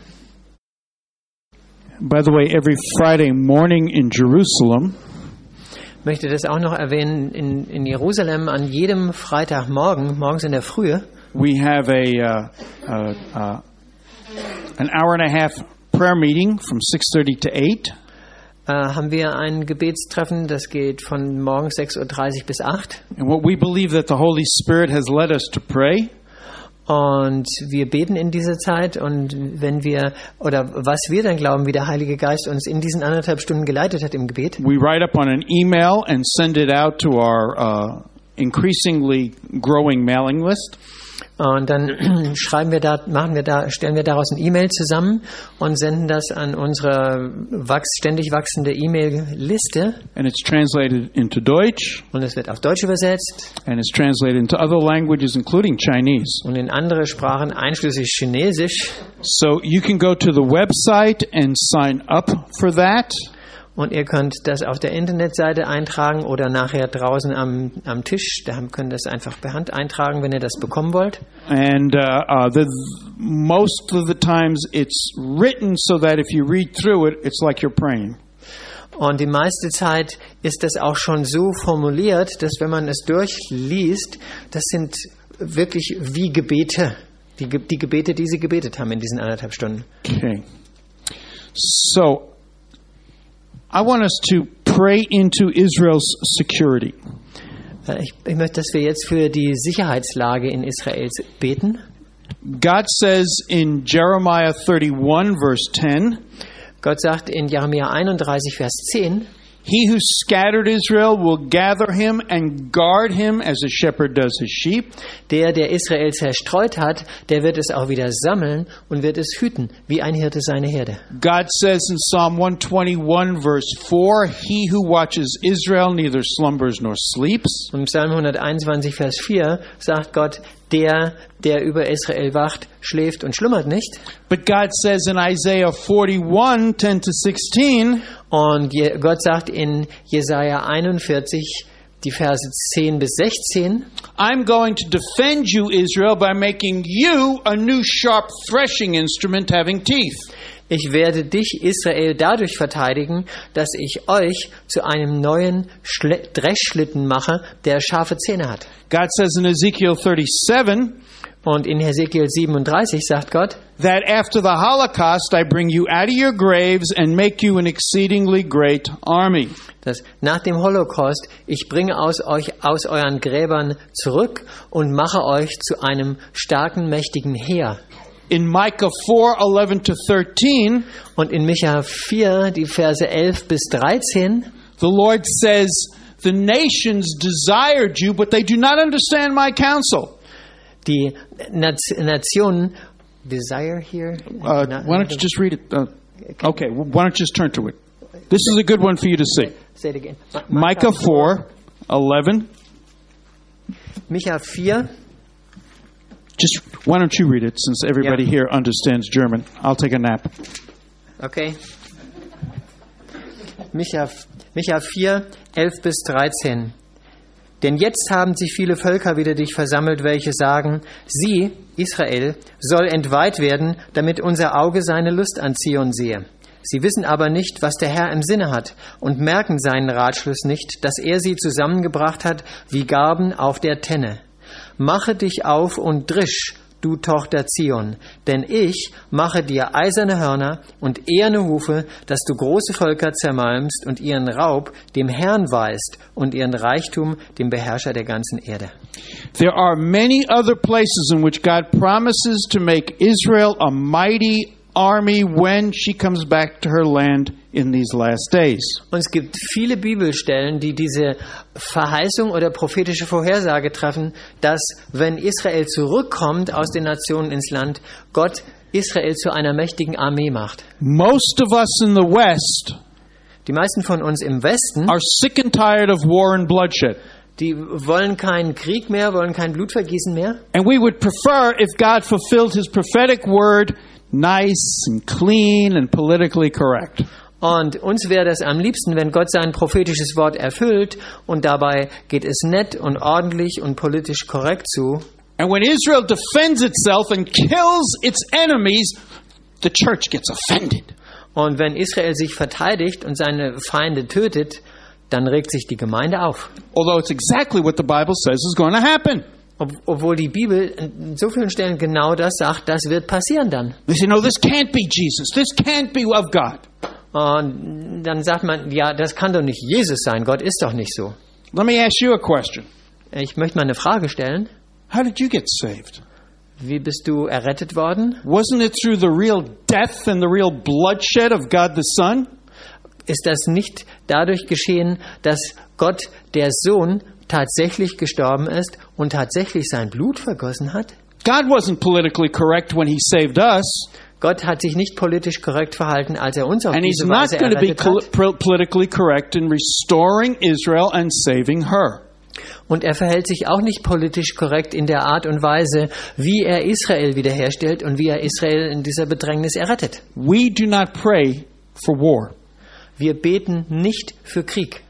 By the way, every Friday morning in Jerusalem, Ich möchte das auch noch erwähnen, in, in Jerusalem an jedem Freitagmorgen, morgens in der Frühe, we have a uh, uh, uh, an hour and a half prayer meeting from six thirty to eight. äh, haben wir ein Gebetstreffen, das geht von morgens sechs Uhr dreißig bis acht. And what we believe that the Holy Spirit has led us to pray Und wir beten in dieser Zeit und wenn wir, oder was wir dann glauben, wie der Heilige Geist uns in diesen anderthalb Stunden geleitet hat im Gebet, we write up on an email and send it out to our uh, increasingly growing mailing list. und dann schreiben wir da, machen wir da, stellen wir daraus ein E-Mail zusammen und senden das an unsere wachs, ständig wachsende E-Mail-Liste And it's translated into Deutsch, und es wird auf Deutsch übersetzt and it's translated into other languages, including Chinese. und in andere Sprachen, einschließlich Chinesisch. So you can go to the website and sign up for that. Und ihr könnt das auf der Internetseite eintragen oder nachher draußen am, am Tisch. Da könnt ihr das einfach per Hand eintragen, wenn ihr das bekommen wollt. And uh, uh, the, most of the times it's written so that if you read through it, it's like you're praying. Und die meiste Zeit ist das auch schon so formuliert, dass wenn man es durchliest, das sind wirklich wie Gebete. Die, Ge- die Gebete, die sie gebetet haben in diesen anderthalb Stunden. Okay. So I want us to pray into Israel's security. Äh, Ich, ich möchte, dass wir jetzt für die Sicherheitslage in Israel beten. God says in Jeremiah thirty-one, verse ten, Gott sagt in Jeremia einunddreißig, Vers zehn, He who scattered Israel will gather him and guard him as a shepherd does his sheep. der, der Israel zerstreut hat, der wird es auch wieder sammeln und wird es hüten, wie ein Hirte seine Herde. God says in Psalm one twenty-one, verse four, He who watches Israel neither slumbers nor sleeps. Und im Psalm hunderteinundzwanzig, Vers vier sagt Gott, der, der über Israel wacht, schläft und schlummert nicht. But God says in Isaiah forty-one, ten to sixteen, Und Je- Gott sagt in Jesaja einundvierzig, die Verse zehn bis sechzehn, I'm going to defend you, Israel, by making you a new sharp threshing instrument having teeth. ich werde dich, Israel, dadurch verteidigen, dass ich euch zu einem neuen Schle- Dreschschlitten mache, der scharfe Zähne hat. God says in Ezekiel thirty-seven, Und in Hesekiel siebenunddreißig sagt Gott, that after the Holocaust I bring you out of your graves and make you an exceedingly great army. dass nach dem Holocaust ich bringe aus euch aus euren Gräbern zurück und mache euch zu einem starken, mächtigen Heer. In Micah four, eleven to thirteen, Und in Micha vier, die Verse elf bis dreizehn, the Lord says, the nations desired you, but they do not understand my counsel. die Naz- Nationen, desire here? Uh, why don't you just read it? Uh, okay, why don't you just turn to it? This is a good one for you to see. Say it again. Micah four, eleven Micha vier, Just, why don't you read it, since everybody Ja. here understands German. I'll take a nap. Okay. Micha, Micha vier, elf bis dreizehn. Denn jetzt haben sich viele Völker wider dich versammelt, welche sagen, sie, Israel, soll entweiht werden, damit unser Auge seine Lust an Zion sehe. Sie wissen aber nicht, was der Herr im Sinne hat und merken seinen Ratschluss nicht, dass er sie zusammengebracht hat wie Garben auf der Tenne. Mache dich auf und drisch, du Tochter Zion, denn ich mache dir eiserne Hörner und eherne Hufe, dass du große Völker zermalmst und ihren Raub dem Herrn weist und ihren Reichtum dem Beherrscher der ganzen Erde. There are many other places in which God promises to make Israel a mighty army when she comes back to her land in these last days. Und es gibt viele Bibelstellen, die diese Verheißung oder prophetische Vorhersage treffen, dass, wenn Israel zurückkommt aus den Nationen ins Land, Gott Israel zu einer mächtigen Armee macht. Most of us in the West Die meisten von uns im Westen, are sick and tired of war and bloodshed. die wollen keinen Krieg mehr, wollen kein Blutvergießen mehr. And we would prefer if God fulfilled his prophetic word nice and clean and politically correct. Und uns wäre das am liebsten, wenn Gott sein prophetisches Wort erfüllt und dabei geht es nett und ordentlich und politisch korrekt zu. And when Israel defends itself and kills its enemies, the church gets offended. Und wenn Israel sich verteidigt und seine Feinde tötet, dann regt sich die Gemeinde auf. Although it's exactly what the Bible says is going to happen. Ob, obwohl die Bibel an so vielen Stellen genau das sagt, das wird passieren dann. They say, no, this can't be Jesus. This can't be of God. Und dann sagt man, ja, das kann doch nicht Jesus sein. Gott ist doch nicht so. Let me ask you a question. Ich möchte mal eine Frage stellen. How did you get saved? Wie bist du errettet worden? Wasn't it through the real death and the real bloodshed of God the Son? Ist das nicht dadurch geschehen, dass Gott, der Sohn, tatsächlich gestorben ist und tatsächlich sein Blut vergossen hat? God wasn't politically correct when he saved us. Gott hat sich nicht politisch korrekt verhalten, als er uns auf And he's diese not Weise going to be errettet col- hat. pol- politically correct in restoring Israel and saving her. Und er verhält sich auch nicht politisch korrekt in der Art und Weise, wie er Israel wiederherstellt und wie er Israel in dieser Bedrängnis errettet. We do not pray for war. Wir beten nicht für Krieg.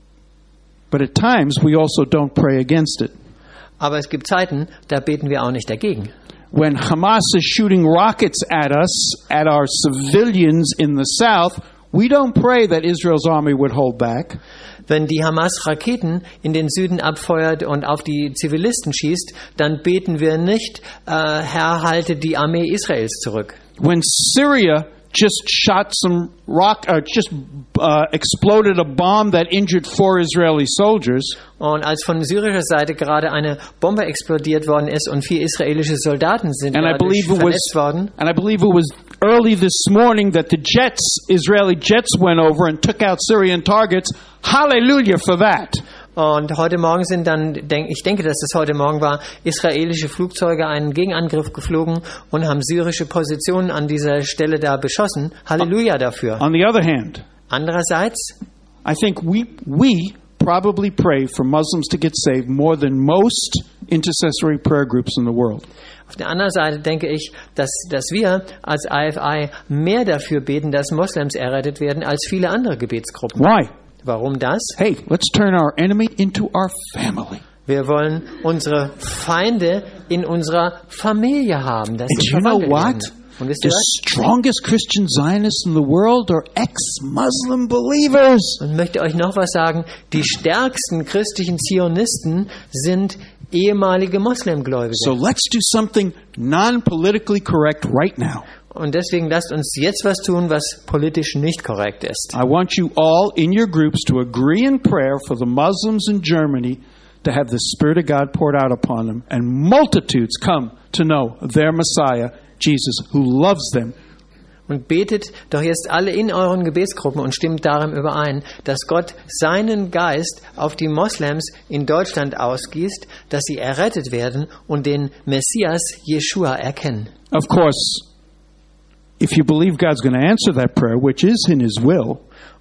But at times we also don't pray against it. Aber es gibt Zeiten, da beten wir auch nicht dagegen. When Hamas is shooting rockets at us, at our civilians in the south, we don't pray that Israel's army would hold back. Wenn die Hamas Raketen in den Süden abfeuert und auf die Zivilisten schießt, dann beten wir nicht, äh, Herr, halte die Armee Israels zurück. When Syria just shot some rock, uh, just uh, exploded a bomb that injured four Israeli soldiers, Und als von syrischer Seite gerade eine Bombe explodiert worden ist und vier israelische Soldaten sind and I dadurch believe it was, verletzt worden, and I believe it was early this morning that the jets, Israeli jets, went over and took out Syrian targets. Hallelujah for that. und heute Morgen sind dann, denk, ich denke, dass das heute Morgen war, israelische Flugzeuge einen Gegenangriff geflogen und haben syrische Positionen an dieser Stelle da beschossen. Halleluja dafür. On the other hand, Andererseits, I think we we probably pray for Muslims to get saved more than most intercessory prayer groups in the world. auf der anderen Seite denke ich, dass, dass wir als I F I mehr dafür beten, dass Moslems errettet werden, als viele andere Gebetsgruppen. Why? Warum das? Hey, let's turn our enemy into our family. Wir wollen unsere Feinde in unserer Familie haben. Das And sie you know verwandelt what? werden. Und wisst ihr The was? strongest Christian Zionists in the world are ex-Muslim believers. Und möchte euch noch was sagen. Die stärksten christlichen Zionisten sind ehemalige Moslemgläubige. So let's do something non-politically correct right now. Und deswegen lasst uns jetzt was tun, was politisch nicht korrekt ist. I want you all in your groups to agree in prayer for the Muslims in Germany to have the Spirit of God poured out upon them and multitudes come to know their Messiah, Jesus, who loves them. Und betet doch jetzt alle in euren Gebetsgruppen und stimmt darin überein, dass Gott seinen Geist auf die Moslems in Deutschland ausgießt, dass sie errettet werden und den Messias Jeschua erkennen. Of course, if you believe God's going to answer that prayer, which is in His will,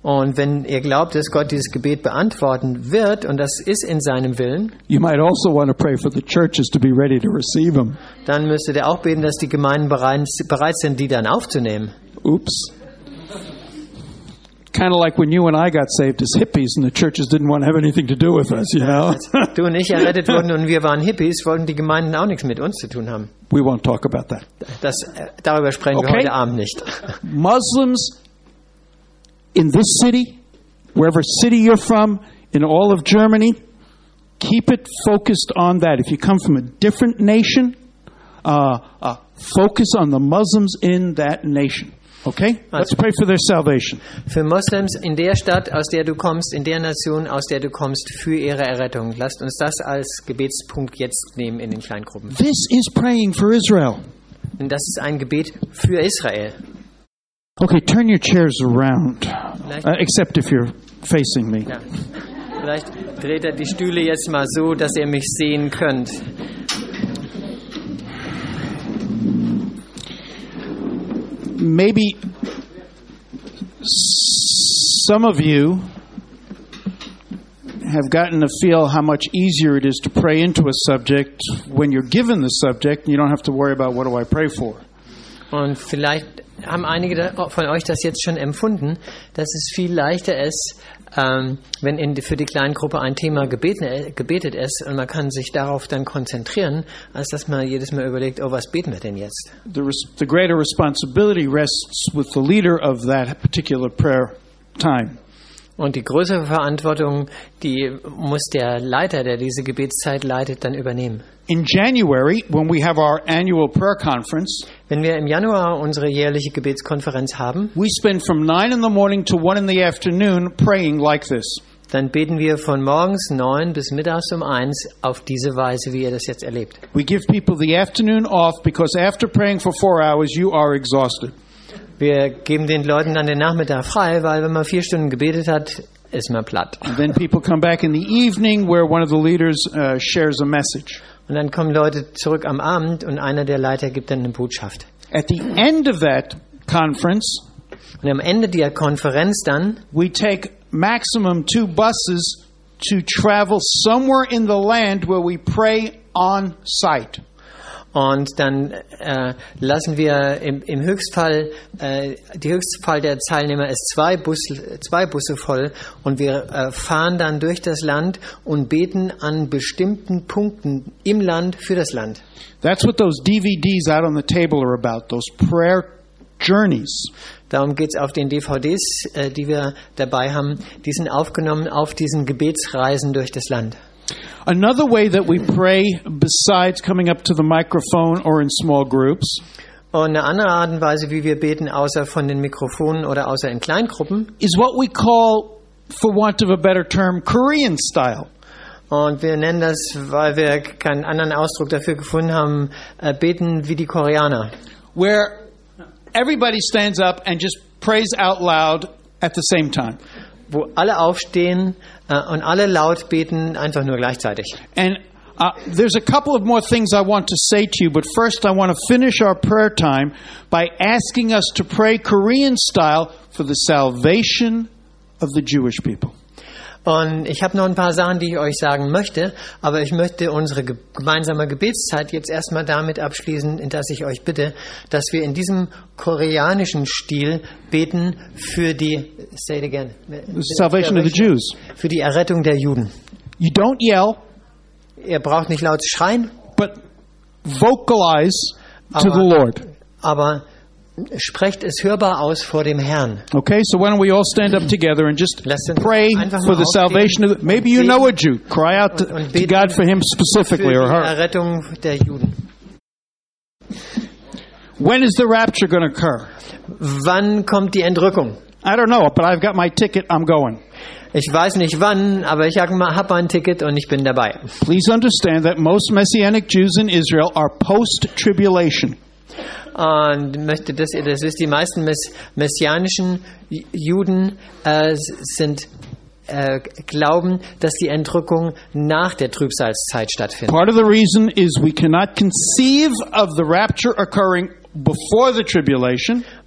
Und wenn ihr glaubt, dass Gott dieses Gebet beantworten wird, und das ist in seinem Willen, you might also want to pray for the churches to be ready to receive them. dann müsstet ihr auch beten, dass die Gemeinden bereit, bereit sind, die dann aufzunehmen. Oops. Kind of like when you and I got saved as hippies and the churches didn't want to have anything to do with us, you know? Als du und ich errettet wurden und wir waren Hippies, wollten die Gemeinden auch nichts mit uns zu tun haben. We won't talk about that. Das, äh, darüber sprechen wir Okay. heute Abend nicht. Muslims in this city, wherever city you're from, in all of Germany, keep it focused on that. If you come from a different nation, uh, uh, focus on the Muslims in that nation. Okay? Let's pray for their salvation. Für Moslems in der Stadt, aus der du kommst, in der Nation, aus der du kommst, für ihre Errettung. Lasst uns das als Gebetspunkt jetzt nehmen in den Kleingruppen. This is praying for Israel. Denn das ist ein Gebet für Israel. Okay, turn your chairs around, uh, except if you're facing me. Ja. Vielleicht dreht er die Stühle jetzt mal so, dass ihr mich sehen könnt. Maybe some of you have gotten to feel how much easier it is to pray into a subject when you're given the subject and you don't have to worry about what do I pray for. Und vielleicht haben einige von euch das jetzt schon empfunden, dass es viel leichter ist, ähm, wenn in, für die Kleingruppe ein Thema gebeten, gebetet ist und man kann sich darauf dann konzentrieren, als dass man jedes Mal überlegt, oh, was beten wir denn jetzt? The, res- the greater responsibility rests with the leader of that particular prayer time. Und die größere Verantwortung, die muss der Leiter, der diese Gebetszeit leitet, dann übernehmen. In January, when we have our annual prayer conference, Wenn wir im Januar unsere jährliche Gebetskonferenz haben, we spend from nine in the morning to one in the afternoon praying like this. dann beten wir von morgens neun bis mittags um eins auf diese Weise, wie ihr das jetzt erlebt. We give people the afternoon off because after praying for four hours, you are exhausted. Wir geben den Leuten dann den Nachmittag frei, weil wenn man vier Stunden gebetet hat, ist man platt. And then people come back in the evening where one of the leaders uh, shares a message. Und dann kommen Leute zurück am Abend und einer der Leiter gibt dann eine Botschaft. At the end of that conference, Und am Ende der Konferenz dann we take maximum two buses to travel somewhere in the land where we pray on site. Und dann äh, lassen wir im, im Höchstfall, äh, die Höchstfall der Teilnehmer ist zwei, Bus, zwei Busse voll und wir äh, fahren dann durch das Land und beten an bestimmten Punkten im Land für das Land. That's what those D V Ds out on the table are about, those prayer journeys. Darum geht es auf den D V Ds, äh, die wir dabei haben. Die sind aufgenommen auf diesen Gebetsreisen durch das Land. Another way that we pray, besides coming up to the microphone or in small groups, Und eine andere Art und Weise, wie wir beten, außer von den Mikrofonen oder außer in Kleingruppen, is what we call, for want of a better term, Korean style. und wir nennen das, weil wir keinen anderen Ausdruck dafür gefunden haben, äh, beten wie die Koreaner, Where everybody stands up and just prays out loud at the same time. wo alle aufstehen äh, und alle laut beten, einfach nur gleichzeitig. And uh, there's a couple of more things I want to say to you, but first I want to finish our prayer time by asking us to pray Korean style for the salvation of the Jewish people. Und ich habe noch ein paar Sachen, die ich euch sagen möchte, aber ich möchte unsere ge- gemeinsame Gebetszeit jetzt erstmal damit abschließen, in dass ich euch bitte, dass wir in diesem koreanischen Stil beten für die, say it again, The salvation of the Jews. für die Errettung der Juden. You don't yell, Ihr braucht nicht laut schreien, but vocalize to Aber- the Lord. aber sprecht es hörbar aus vor dem Herrn. Okay, so why don't we all stand up together and just Lasst uns pray einfach for mal the aufstehen salvation of the, maybe you und know a beten Jew. Cry out to, und- und to beten God for him Für specifically die or her. Errettung der Juden. When is the rapture going to occur? Wann kommt die Entrückung? I don't know, but I've got my ticket. I'm going. Ich weiß nicht wann, aber ich habe ein Ticket und ich bin dabei. Please understand that most Messianic Jews in Israel are post-tribulation. Und möchte, dass ihr das wisst, die meisten mess messianischen Juden äh, sind äh, glauben, dass die Entrückung nach der Trübsalzeit stattfindet. Part of the reason is we cannot conceive of the rapture occurring before the tribulation.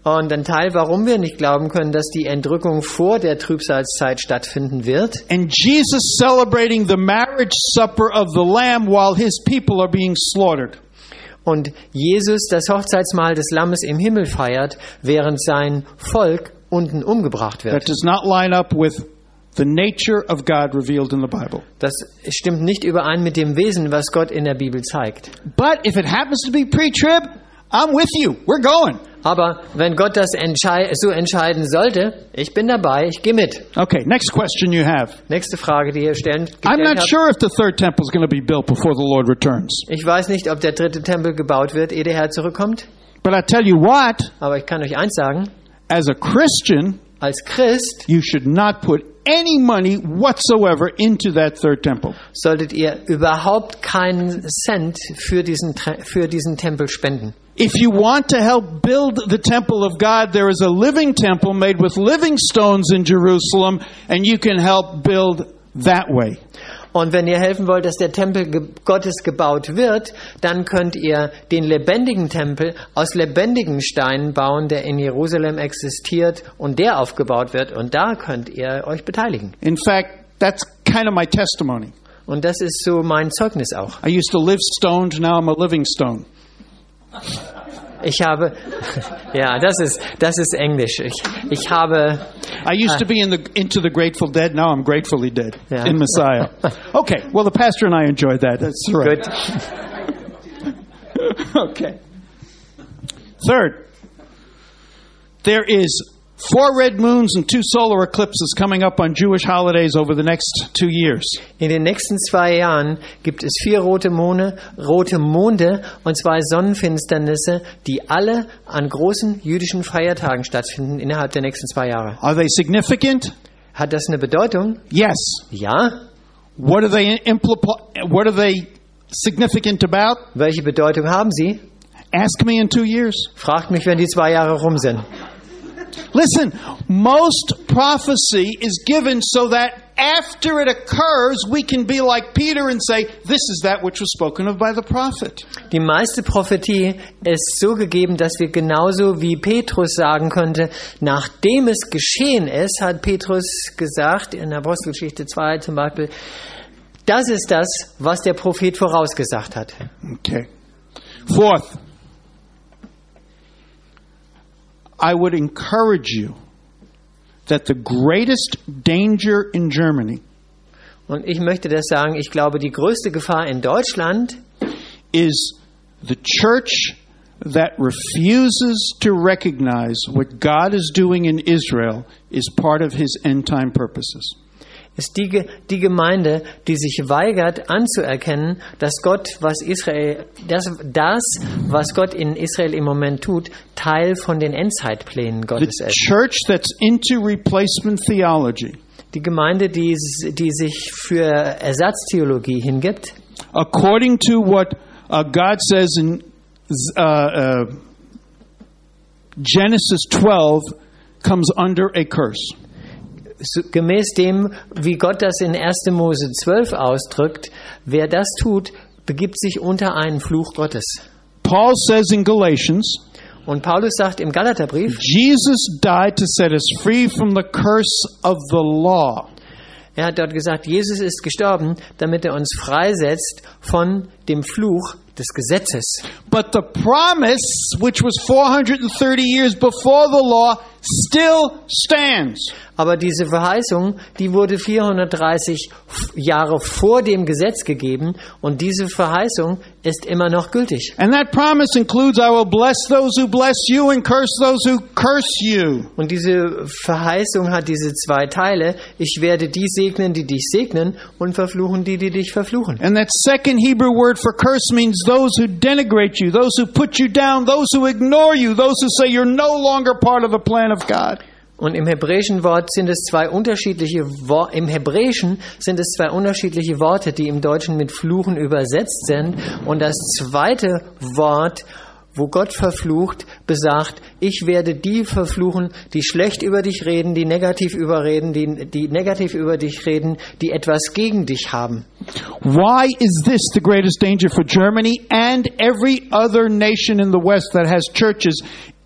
Und ein Teil, warum wir nicht glauben können, dass die Entrückung vor der Trübsalzeit stattfinden wird. And Jesus celebrating the marriage supper of the Lamb while his people are being slaughtered. Und Jesus das Hochzeitsmahl des Lammes im Himmel feiert, während sein Volk unten umgebracht That wird. does not line up with the nature of God revealed in the Bible. Das stimmt nicht überein mit dem Wesen, was Gott in der Bibel zeigt. But if it happens to be pre-trib, I'm with you. We're going. Aber wenn Gott das entschei- so entscheiden sollte, ich bin dabei, ich gehe mit. Okay, next question you have. Nächste Frage, die ihr stellen, I'm gestellt not habt. sure if the third temple is going to be built before the Lord returns. Ich weiß nicht, ob der dritte Tempel gebaut wird, ehe der Herr zurückkommt. But I tell you what, Aber ich kann euch eins sagen, as a Christian, als Christ you should not put any money whatsoever into that third temple. solltet ihr überhaupt keinen Cent für diesen, Tre- für diesen Tempel spenden. If you want to help build the temple of God, there is a living temple made with living stones in Jerusalem, and you can help build that way. Und wenn ihr helfen wollt, dass der Tempel ge- Gottes gebaut wird, dann könnt ihr den lebendigen Tempel aus lebendigen Steinen bauen, der in Jerusalem existiert und der aufgebaut wird. Und da könnt ihr euch beteiligen. In fact, that's kind of my testimony. Und das ist so mein Zeugnis auch. I used to live stoned, now I'm a living stone. Ich habe, ja, das ist, das ist Englisch. Ich, ich habe, I used to be in the into the Grateful Dead, now I'm gratefully dead Yeah. in Messiah. Okay, well the pastor and I enjoyed that. That's right. gut. Okay. Third, there is four red moons and two solar eclipses coming up on Jewish holidays over the next two years. In den nächsten zwei Jahren gibt es vier rote Monde, rote Monde und zwei Sonnenfinsternisse, die alle an großen jüdischen Feiertagen stattfinden innerhalb der nächsten zwei Jahre. Are they significant? Hat das eine Bedeutung? Yes. Ja. What are they impl- what are they significant about? Welche Bedeutung haben sie? Ask me in two years. Fragt mich, wenn die zwei Jahre rum sind. Listen, most prophecy is given so that after it occurs, we can be like Peter and say, this is that which was spoken of by the prophet. Die meiste Prophetie ist so gegeben, dass wir genauso wie Petrus sagen könnte, nachdem es geschehen ist, hat Petrus gesagt, in Apostelgeschichte zwei zum Beispiel, das ist das, was der Prophet vorausgesagt hat. Okay. Fourth, I would encourage you that the greatest danger in Germany Und ich möchte das sagen, ich glaube, die größte Gefahr in Deutschland is the church that refuses to recognize what God is doing in Israel is part of his end time purposes. ist die, Ge- die Gemeinde, die sich weigert anzuerkennen, dass Gott, was Israel, das, das, was Gott in Israel im Moment tut, Teil von den Endzeitplänen The Gottes ist. church that's into replacement theology, Die Gemeinde, die, s- die sich für Ersatztheologie hingibt, according to what uh, God says in uh, uh, Genesis twelve, comes under a curse. so, gemäß dem, wie Gott das in erster Mose zwölf ausdrückt, wer das tut, begibt sich unter einen Fluch Gottes. Paul says in Galatians, Und Paulus sagt im Galaterbrief, Jesus died to set us free from the curse of the law. er hat dort gesagt, Jesus ist gestorben, damit er uns freisetzt von dem Fluch des Gesetzes. But the promise, which was four hundred thirty years before the law, still stands. Aber diese Verheißung, die wurde vierhundertdreißig Jahre vor dem Gesetz gegeben und diese Verheißung ist immer noch gültig. And that promise includes, I will bless those who bless you and curse those who curse you. Und diese Verheißung hat diese zwei Teile. Ich werde die segnen, die dich segnen und verfluchen die, die dich verfluchen. And that second Hebrew word for curse means those who denigrate you, those who put you down, those who ignore you, those who say you're no longer part of the plan of God. Und im hebräischen Wort sind es zwei unterschiedliche Wo- im Hebräischen sind es zwei unterschiedliche Worte, die im Deutschen mit Fluchen übersetzt sind. Und das zweite Wort, wo Gott verflucht, besagt: Ich werde die verfluchen, die schlecht über dich reden, die negativ überreden, die, die negativ über dich reden, die etwas gegen dich haben. Why is this the greatest danger for Germany and every other nation in the West that has churches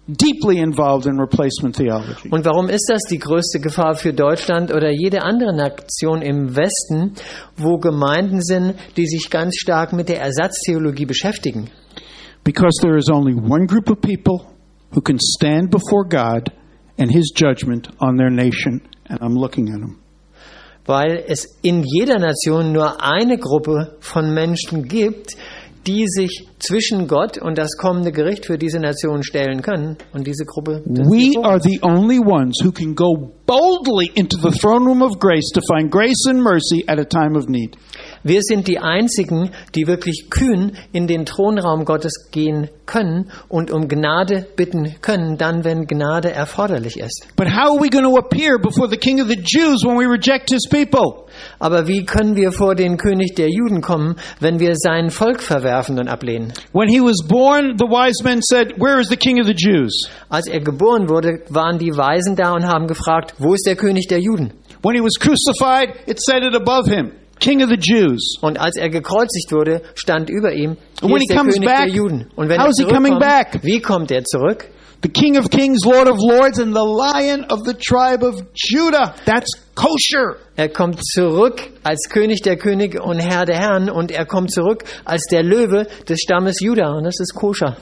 deeply involved in replacement theology. Und warum ist das die größte Gefahr für Deutschland oder jede andere Nation im Westen, wo Gemeinden sind, die sich ganz stark mit der Ersatztheologie beschäftigen? Because there is only one group of people who can stand before God and His judgment on their nation, and I'm looking at them. Weil es in jeder Nation nur eine Gruppe von Menschen gibt, die sich zwischen Gott und das kommende Gericht für diese Nation stellen können. Und diese Gruppe, das We ist die are the only ones who can go boldly into the throne room of grace to find grace and mercy at a time of need. Wir sind die Einzigen, die wirklich kühn in den Thronraum Gottes gehen können und um Gnade bitten können, dann, wenn Gnade erforderlich ist. But how are we going to appear before the King of the Jews when we reject His people? Aber wie können wir vor den König der Juden kommen, wenn wir sein Volk verwerfen und ablehnen? When He was born, the wise men said, "Where is the King of the Jews?" Als er geboren wurde, waren die Weisen da und haben gefragt, wo ist der König der Juden? When He was crucified, it said it above Him, King of the Jews. Und als er gekreuzigt wurde, stand über ihm, And hier when ist he der comes König back, der Juden. Und wenn how er is he coming zurückkommt, back? wie kommt er zurück? The King of Kings, Lord of Lords, and the Lion of the tribe of Judah. That's kosher. Er kommt zurück als König der Könige und Herr der Herren und er kommt zurück als der Löwe des Stammes Juda und das ist koscher.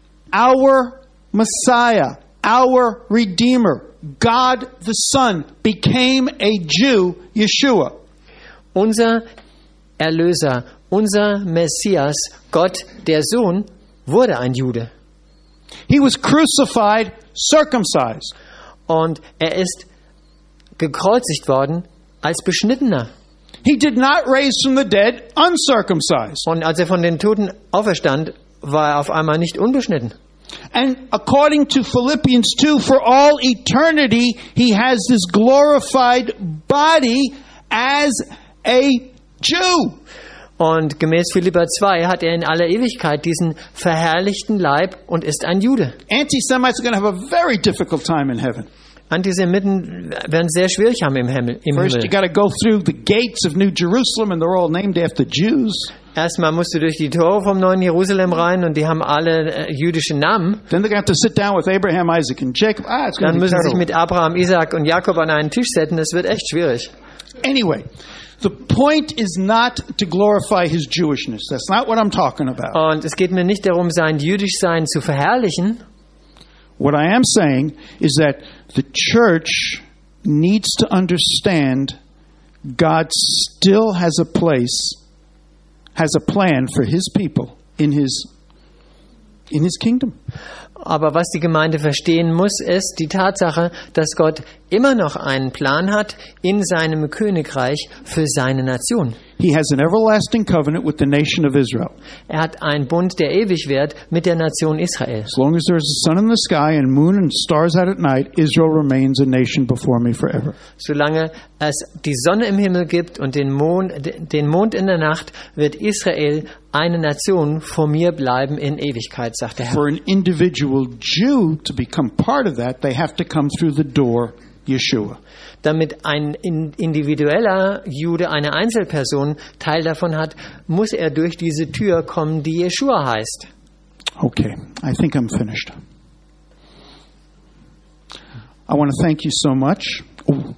Our Messiah, our Redeemer, God the Son, became a Jew, Yeshua. Unser Erlöser, unser Messias, Gott der Sohn, wurde ein Jude. He was crucified, circumcised. Und er ist gekreuzigt worden als Beschnittener. He did not raise from the dead uncircumcised. Und als er von den Toten auferstand, war er auf einmal nicht unbeschnitten. And according to Philippians two, for all eternity, He has this glorified body as a Jew. Und gemäß Philipper zwei hat er in aller Ewigkeit diesen verherrlichten Leib und ist ein Jude. Anti-Semites are going to have a very difficult time in heaven. Antisemiten werden es sehr schwierig haben im Himmel. Im First, you Himmel. got to go through the gates of New Jerusalem, and they're all named after Jews. Erstmal musst du durch die Tore vom neuen Jerusalem rein und die haben alle äh, jüdische Namen. Then they're going to have to sit down with Abraham, Isaac, and Jacob. Ah, it's going Dann to be müssen sie sich terrible. mit Abraham, Isaac und Jakob an einen Tisch setzen. Das wird echt schwierig. Anyway, the point is not to glorify his Jewishness. That's not what I'm talking about. Und es geht mir nicht darum, sein Jüdischsein zu verherrlichen. What I am saying is that the church needs to understand God still has a place, has a plan for his people in his in his kingdom. Aber was die Gemeinde verstehen muss, ist die Tatsache, dass Gott immer noch einen Plan hat in seinem Königreich für seine Nation. He has an everlasting covenant with the nation of Israel. Er hat einen Bund, der ewig währt, mit der Nation Israel. As long as there is a sun in the sky and moon and stars out at night, Israel remains a nation before me forever. Solange es die Sonne im Himmel gibt und den Mond, den Mond in der Nacht, wird Israel eine Nation vor mir bleiben in Ewigkeit, sagt der Herr. For an individual Jew to become part of that, they have to come through the door, Yeshua. Damit ein individueller Jude, eine Einzelperson, Teil davon hat, muss er durch diese Tür kommen, die Jeshua heißt. Okay, I think I'm finished. I want to thank you so much. Oh,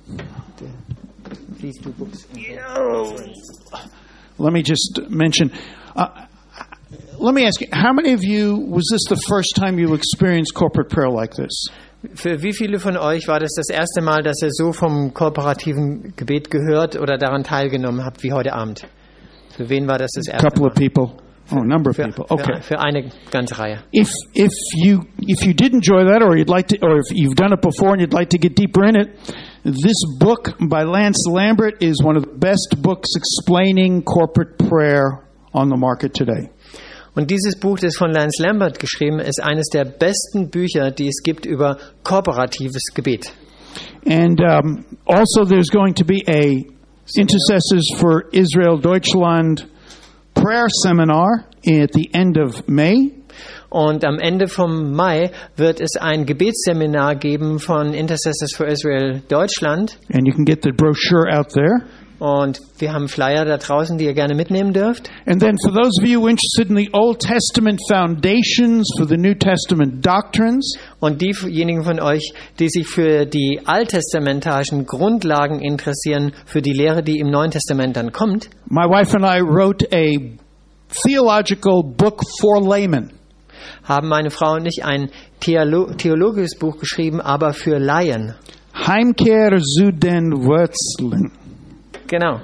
let me just mention, uh, let me ask you, how many of you, was this the first time you experienced corporate prayer like this? Für wie viele von euch war das das erste Mal, dass ihr so vom kooperativen Gebet gehört oder daran teilgenommen habt wie heute Abend? Für wen war das das A erste couple Mal? of people. Oh, a number of Für, people. Okay. für, für eine ganze Reihe. If if you if you did enjoy that, or you'd like to, or if you've done it before and you'd like to get deeper in it, this book by Lance Lambert is one of the best books explaining corporate prayer on the market today. Und dieses Buch, das von Lance Lambert geschrieben ist, eines der besten Bücher, die es gibt über kooperatives Gebet. And um, also, there's going to be a Intercessors for Israel Deutschland prayer seminar at the end of May. Und am Ende vom Mai wird es ein Gebetsseminar geben von Intercessors for Israel Deutschland. And you can get the brochure out there. Und wir haben Flyer da draußen, die ihr gerne mitnehmen dürft. And then for those of you interested in the Old Testament foundations for the New Testament doctrines, Und diejenigen von euch, die sich für die alttestamentarischen Grundlagen interessieren, für die Lehre, die im Neuen Testament dann kommt, my wife and I wrote a theological book for laymen. haben meine Frau und ich ein Theolo- theologisches Buch geschrieben, aber für Laien. Heimkehr zu den Wurzeln. Genau.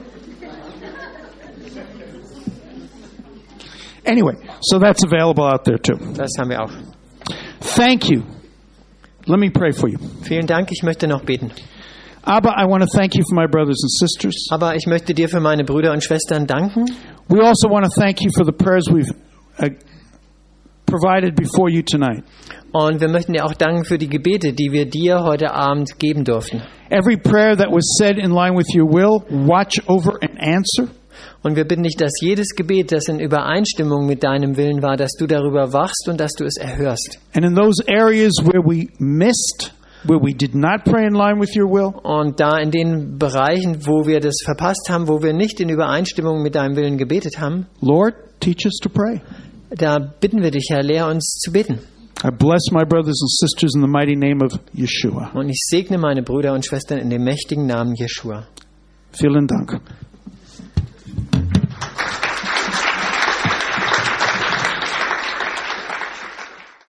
Anyway, so that's available out there too. Das haben wir auch. Thank you. Let me pray for you. Vielen Dank, ich möchte noch beten. Abba, I want to thank you for my brothers and sisters. Aber ich möchte dir für meine Brüder und Schwestern danken. We also want to thank you for the prayers we've uh, provided before you tonight. Und wir möchten dir auch danken für die Gebete, die wir dir heute Abend geben durften. Every prayer that was said in line with your will, watch over and answer. Und wir bitten dich, dass jedes Gebet, das in Übereinstimmung mit deinem Willen war, dass du darüber wachst und dass du es erhörst. And in those areas where we missed, where we did not pray in line with your will, Und da in den Bereichen, wo wir das verpasst haben, wo wir nicht in Übereinstimmung mit deinem Willen gebetet haben, Lord, teach us to pray. da bitten wir dich, Herr, lehr uns zu beten. I bless my brothers and sisters in the mighty name of Yeshua. Und ich segne meine Brüder und Schwestern in dem mächtigen Namen Jeschua. Vielen Dank.